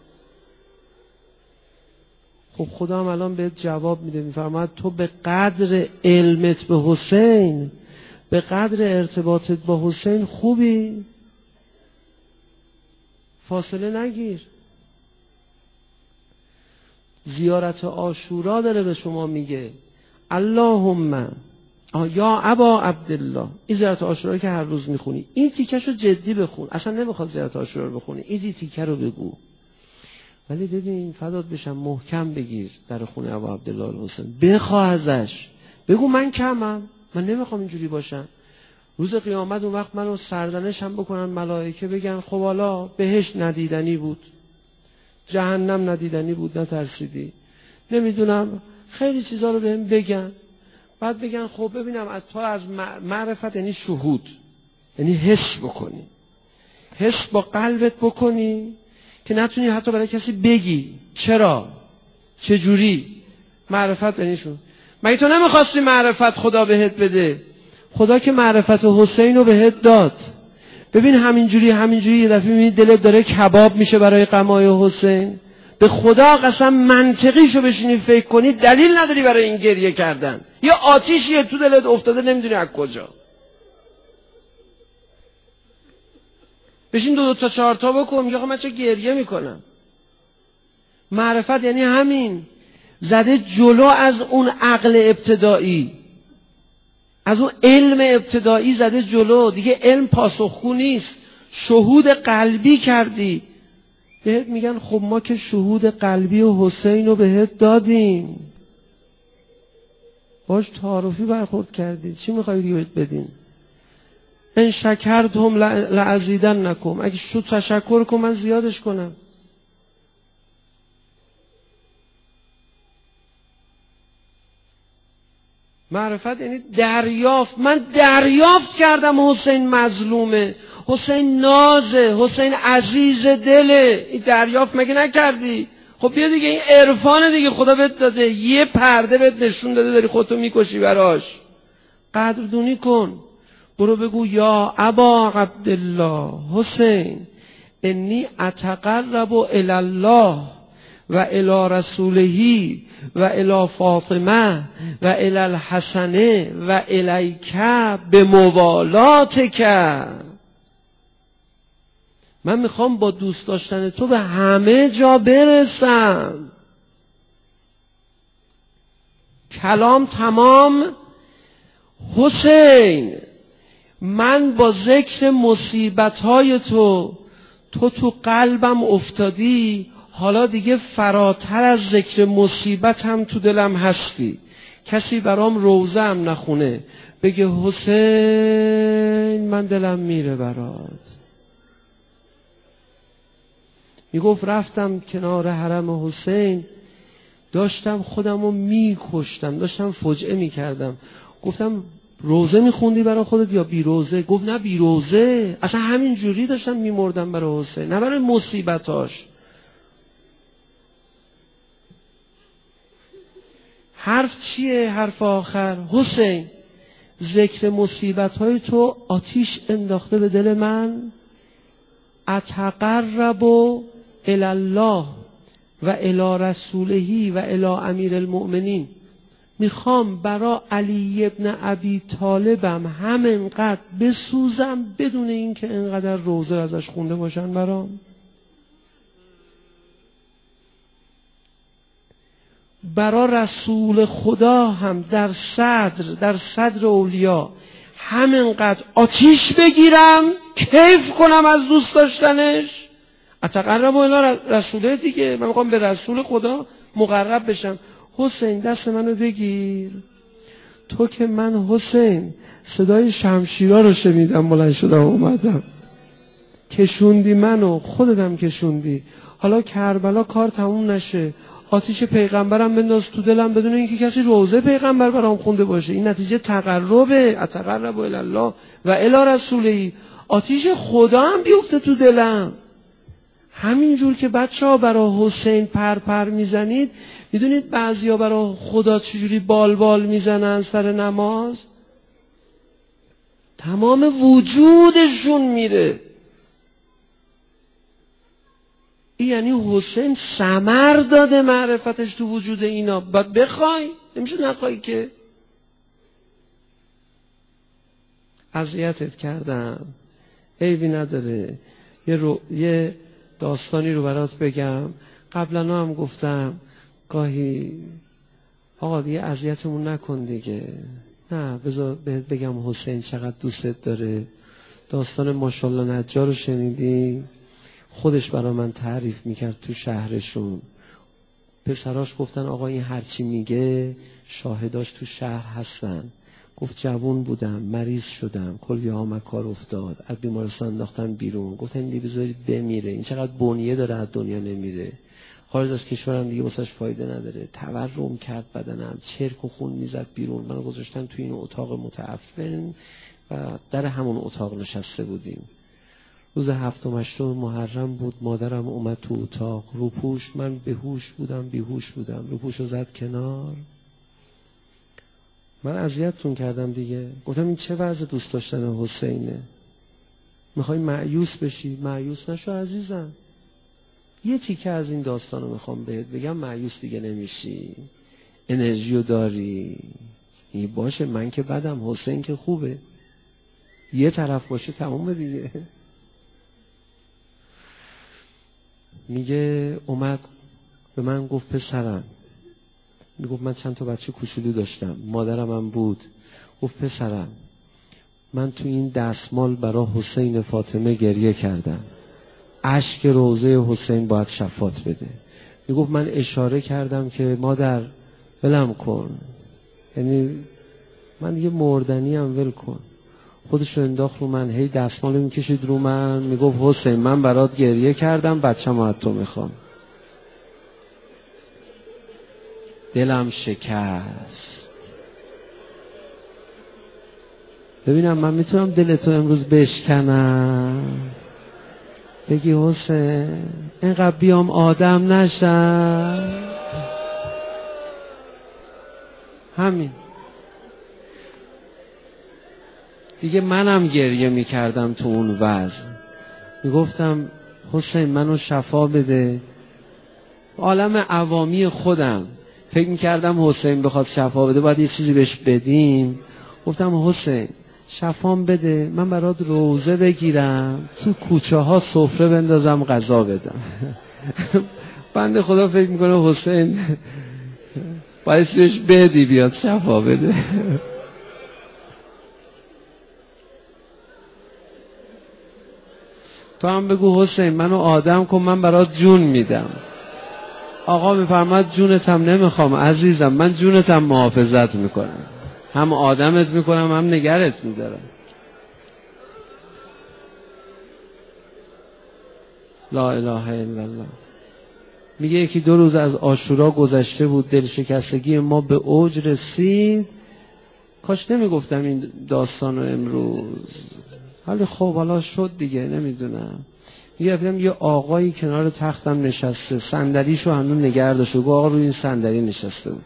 خب خدا هم الان بهت جواب میده، میفرماید تو به قدر علمت به حسین، به قدر ارتباطت با حسین خوبی، فاصله نگیر. زیارت عاشورا داره به شما میگه اللهم یا ابا عبدالله. این زیارت عاشورا که هر روز میخونی این تیکشو جدی بخون، اصلا نمیخواد زیارت عاشورا رو بخونی، این تیکه رو بگو. ولی ببین فدات بشم محکم بگیر در خونه ابا عبدالله الحسین، بخواه ازش، بگو من کمم، من نمیخوام اینجوری باشم. روز قیامت اون وقت منو سرزنش هم بکنن ملائکه، بگن خب حالا بهشت ندیدنی بود، جهنم ندیدنی بود، نترسیدی، نمیدونم خیلی چیزا رو بهم بگن. بعد بگن خب ببینم از تو از معرفت، یعنی شهود، یعنی حس بکنی، حس با قلبت بکنی که نتونی حتی برای کسی بگی. چرا؟ چجوری؟ معرفت یعنی شو. مگه تو نمیخواستی معرفت خدا بهت بده؟ خدا که معرفت حسین رو بهت داد. ببین همینجوری یه دفعه میبینی دلت داره کباب میشه برای قمای حسین. به خدا قسم منطقیشو بشینی فکر کنی دلیل نداری برای این گریه کردن. یا آتیشیه تو دلت افتاده نمیدونی از کجا. بشین 2 تا 4 تا بکن، میگه آقا من چه گریه میکنم. معرفت یعنی همین، زده جلو از اون عقل ابتدایی، از اون علم ابتدایی زده جلو. دیگه علم پاسخگو نیست، شهود قلبی کردی. بهت میگن خب ما که شهود قلبی و حسین رو بهت دادیم، باش تعارفی برخورد کردید، چی میخوایی دیگه بهت بدیم؟ ان شکرتم لازیدنکم، اگه شو تشکر کن من زیادش کنم. معرفت یعنی دریافت. من دریافت کردم حسین مظلومه، حسین نازه، حسین عزیز دله. این دریافت مگه نکردی؟ خب بیا دیگه، این عرفانه دیگه، خدا بهت داده، یه پرده بهت نشون داده، داری خودتو میکشی براش. قدردونی کن. برو بگو یا ابا عبدالله حسین انی اتقرب الی الله و الی رسوله و الی فاطمه و الی الحسن و الیک بموالاتک. من میخوام با دوست داشتن تو به همه جا برسم. کلام تمام. حسین من با ذکر مصیبت‌های تو قلبم افتادی، حالا دیگه فراتر از ذکر مصیبت هم تو دلم هستی. کسی برام روزه هم نخونه بگه حسین من دلم میره برات. میگفت رفتم کنار حرم حسین، داشتم خودمو میکشتم، داشتم فجعه میکردم. گفتم روزه میخوندی برای خودت یا بی روزه؟ گفت نه بی روزه، اصلا همین جوری داشتم میمردم برای حسین، نه برای مصیبتاش. حرف چیه؟ حرف آخر حسین ذکر مصیبت‌های تو آتیش انداخته به دل من. اتقرب الی الله و الی رسوله و الی امیر المؤمنین. میخوام برا علی ابن ابی طالبم همینقدر بسوزم بدون اینکه اینقدر روزه ازش خونده باشن برام. برا رسول خدا هم در صدر اولیا همینقدر آتیش بگیرم، کیف کنم از دوست داشتنش. اتقرب الی رسوله دیگه، من میخوام به رسول خدا مقرب بشم. حسین دست منو بگیر. تو که من حسین صدای شمشیرها رو شنیدم، بلند شدم اومدم، کشوندی منو، خودتم کشوندی. حالا کربلا کار تموم نشه، آتیش پیغمبرم بنداز تو دلم بدون اینکه کسی روزه پیغمبر برام خونده باشه. این نتیجه تقربه. اتقرب الی الله و الی رسوله. آتیش خدا هم بیفته تو دلم. همینجور که بچه‌ها برای حسین پر میزنید، میدونید بعضیا برای خدا چجوری بال میزنن سر نماز؟ تمام وجودشون میره. این یعنی حسین ثمر داده معرفتش تو وجود اینا. باید بخوای، نمیشه نخوای که. اذیتت کردم، عیبی نداره. یه داستانی رو برات بگم. قبلا هم گفتم گاهی آقا دیگه اذیتمون نکن دیگه. نه بذار بهت بگم حسین چقدر دوستت داره. داستان ماشاءالله نجار رو شنیدی؟ خودش برای من تعریف میکرد تو شهرشون. پسراش گفتن آقا این هرچی میگه شاهداش تو شهر هستن. گفت جوون بودم، مریض شدم، کلیه ها مکار افتاد، از بیمارستان انداختن بیرون. گفتن این دیگه بذارید بمیره، این چقدر بنیه داره از دنیا نمیره، خارج از کشورم دیگه واسش فایده نداره. تورم کرد بدنم، چرک و خون میزد بیرون. منو گذاشتن تو این اتاق متعفن و در همون اتاق نشسته بودیم. روز 7 و 8 محرم بود. مادرم اومد تو اتاق روپوش. من بیهوش بودم. روپوشو زد کنار. من اذیتتون کردم دیگه. گفتم این چه وضع دوست داشتن حسینه؟ میخوای مایوس بشی؟ مایوس نشو عزیزم. یه تیکه از این داستانو میخوام بهت بگم، مایوس دیگه نمیشی، انرژیو داری. این باشه، من که بدم، حسین که خوبه. یه طرف باشه تمومه دیگه. میگه اومد به من گفت پسرم، میگفت من چند تا بچه کوچولو داشتم، مادرم هم بود. گفت پسرم من تو این دستمال برای حسین فاطمه گریه کردم. اشک روضه حسین باید شفاعت بده. میگفت من اشاره کردم که مادر ولم کن، یعنی من دیگه مردنی ام، ول کن. خودش رو انداخت رو من، هی دستمالو میکشید رو من، میگفت حسین من برات گریه کردم، بچه‌مو از تو میخوام. دلم شکست. ببینم من میتونم دلتو امروز بشکنم، بگی حسین اینقدر بیام آدم نشم. همین دیگه. منم گریه میکردم تو اون وضع، میگفتم حسین منو شفا بده. عالم عوامی خودم فکر میکردم حسین بخواد شفا بده باید یه چیزی بهش بدیم. گفتم حسین شفام بده، من برات روزه بگیرم، تو کوچه ها سفره بندازم، غذا بدم. بنده خدا فکر میکنه حسین باید بهش بدی بیاد شفا بده. تو هم بگو حسین منو آدم کن، من برات جون میدم. آقا میفرماد جونتم نمیخوام عزیزم، من جونتم محافظت میکنم، هم آدمت میکنم هم نگرت میدارم. لا اله الا الله. میگه یکی 2 روز از عاشورا گذشته بود، دلشکستگی ما به اوج رسید. کاش نمیگفتم این داستانو امروز، ولی خب حالا شد دیگه، نمیدونم. یه آقایی کنار تختم نشسته، صندلیشو هنوز نگه داشته، گفت آقا روی این صندلی نشسته بود.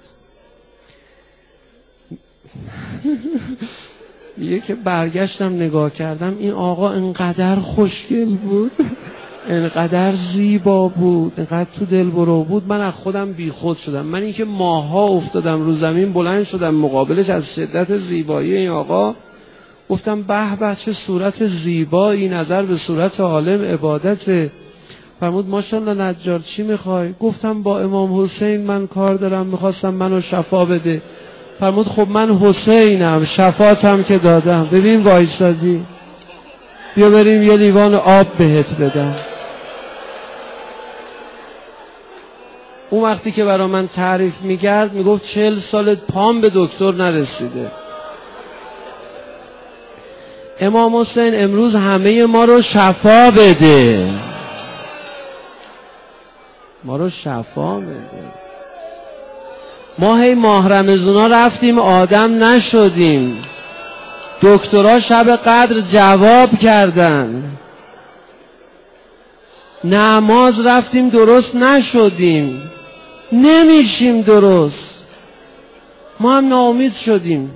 میگه که برگشتم نگاه کردم، این آقا انقدر خوشگل بود، انقدر زیبا بود، انقدر تو دل برو بود، من از خودم بی خود شدم. من اینکه ماها افتادم رو زمین بلند شدم مقابلش از شدت زیبایی این آقا، گفتم به به چه صورت زیبایی، نظر به صورت عالم عبادته. فرمود ماشاءالله نجار چی میخوای؟ گفتم با امام حسین من کار دارم، میخواستم منو شفا بده. فرمود خب من حسینم، شفاعتم که دادم، ببین وایسادی، بیا بریم یه لیوان آب بهت بدم. اون وقتی که برا من تعریف میکرد میگفت 40 سال پام به دکتر نرسیده. امام حسین امروز همه ما رو شفا بده، ما رو شفا بده. ما هی ماه رمضونا رفتیم آدم نشدیم، دکترها شب قدر جواب کردن، نماز رفتیم درست نشدیم، نمیشیم درست، ما هم ناامید شدیم.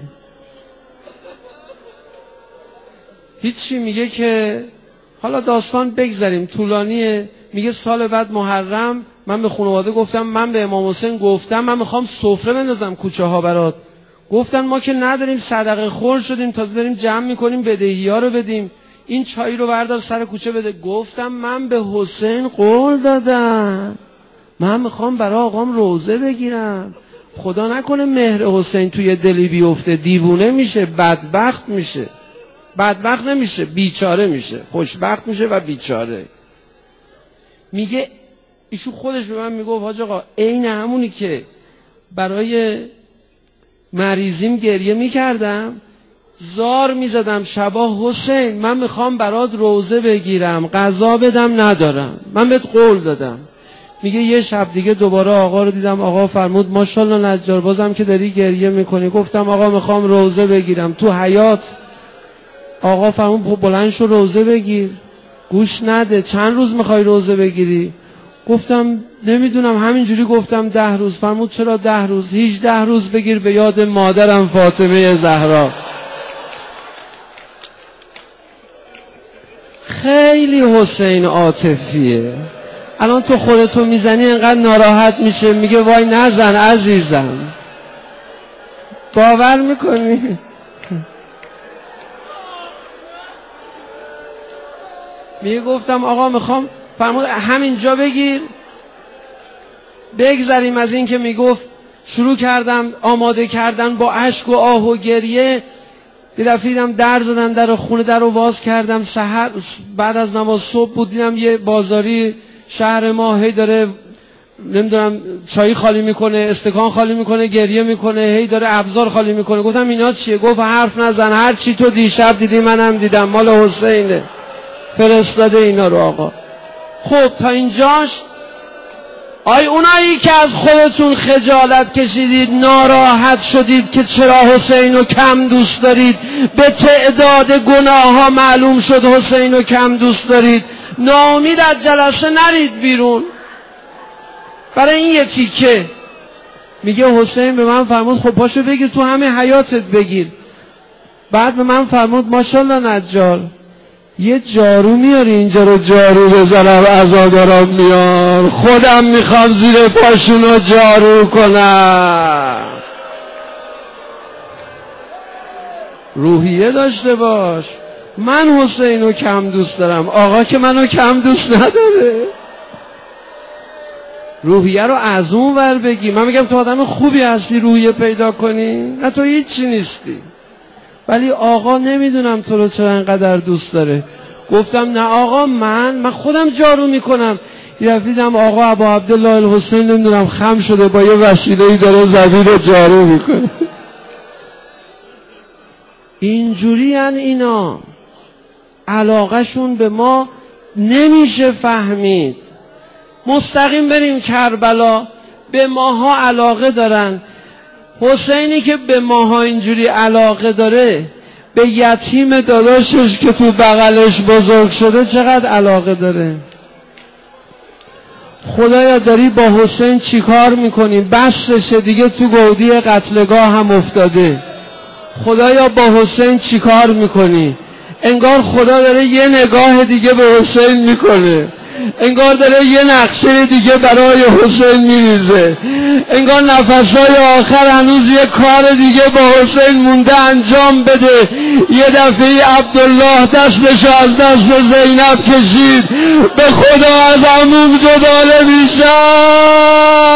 هیچی. میگه که حالا داستان بگذاریم طولانیه. میگه سال بعد محرم من به خانواده گفتم من به امام حسین گفتم من میخوام سفره بندازم کوچه ها برات. گفتن ما که نداریم، صدقه خور شدیم، تازه داریم جمع میکنیم بدهی ها رو بدیم، این چای رو بردار سر کوچه بده. گفتم من به حسین قول دادم من میخوام برای آقام روزه بگیرم، خدا نکنه مهر حسین توی دلی بیفته دیوونه میشه، بدبخت میشه. بدبخت نمیشه، بیچاره میشه، خوشبخت میشه و بیچاره. میگه ایشون خودش به من میگفت حاج آقا عین همونی که برای مریضیم گریه میکردم، زار میزدم شبا حسین من میخوام برات روزه بگیرم، غذا بدم ندارم، من بهت قول دادم. میگه یه شب دیگه دوباره آقا رو دیدم، آقا فرمود ماشاءالله نجار بازم که داری گریه میکنی. گفتم آقا میخوام روزه بگیرم. تو حیات آقا فرمود بلند شو روزه بگیر. گوش نده. چند روز میخوای روزه بگیری؟ گفتم نمیدونم، همینجوری گفتم 10 روز. فرمود چرا 10 روز؟ 18 روز بگیر به یاد مادرم فاطمه زهرا. خیلی حسین عاطفیه. الان تو خودتو میزنی انقدر ناراحت میشه، میگه وای نزن عزیزم. باور میکنی؟ میگه گفتم آقا میخوام، فرمود همینجا بگیر. بگذریم از این که میگفت شروع کردم آماده کردن با اشک و آه و گریه. یه دفعه دیدم در زدن در خونه، در رو باز کردم، سحر بعد از نماز صبح بود، دیدم یه بازاری شهر ما هی داره نمیدونم چای خالی میکنه، استکان خالی میکنه، گریه میکنه، هی داره ابزار خالی میکنه. گفتم اینا چیه؟ گفت حرف نزن، هر چی تو دیشب دیدی منم دیدم، مال حسینه، فرستاده اینا رو آقا. خب تا اینجاش اونایی که از خودتون خجالت کشیدید، ناراحت شدید که چرا حسین رو کم دوست دارید، به تعداد گناه ها معلوم شد حسین رو کم دوست دارید، ناامید از جلسه نرید بیرون. برای این یه تیکه میگه حسین به من فرمود خب پاشو بگیر تو همه حیاتت بگیر. بعد به من فرمود ماشاءالله نجار یه جارو میاری اینجا رو جارو بزنم، عزادارم میار، خودم میخوام زیر پاشونو جارو کنم. روحیه داشته باش. من حسینو کم دوست دارم، آقا که منو کم دوست نداره. روحیه رو از اون ور بگی. من میگم تو آدم خوبی هستی روحیه پیدا کنی، نه تو هیچی نیستی، ولی آقا نمیدونم تو رو چرا انقدر دوست داره. گفتم نه آقا من خودم جارو میکنم. یه دیدم آقا ابا عبدالله الحسین نمیدونم خم شده با یه وسیله‌ای داره زمین رو جارو میکنه. اینجوری اینا علاقهشون به ما نمیشه فهمید. مستقیم بریم کربلا، به ماها علاقه دارن. حسینی که به ماها اینجوری علاقه داره، به یتیم داداشش که تو بغلش بزرگ شده چقدر علاقه داره. خدایا داری با حسین چی کار میکنی؟ بسشه دیگه، تو گودی قتلگاه هم افتاده. خدایا با حسین چی کار میکنی؟ انگار خدا داره یه نگاه دیگه به حسین میکنه، انگار داره یه نقشه دیگه برای حسین میریزه، انگار نفسهای آخر هنوز یه کار دیگه با حسین مونده انجام بده. یه دفعه عبدالله دستشو از دست زینب کشید، به خدا از عموم جدا نمیشم.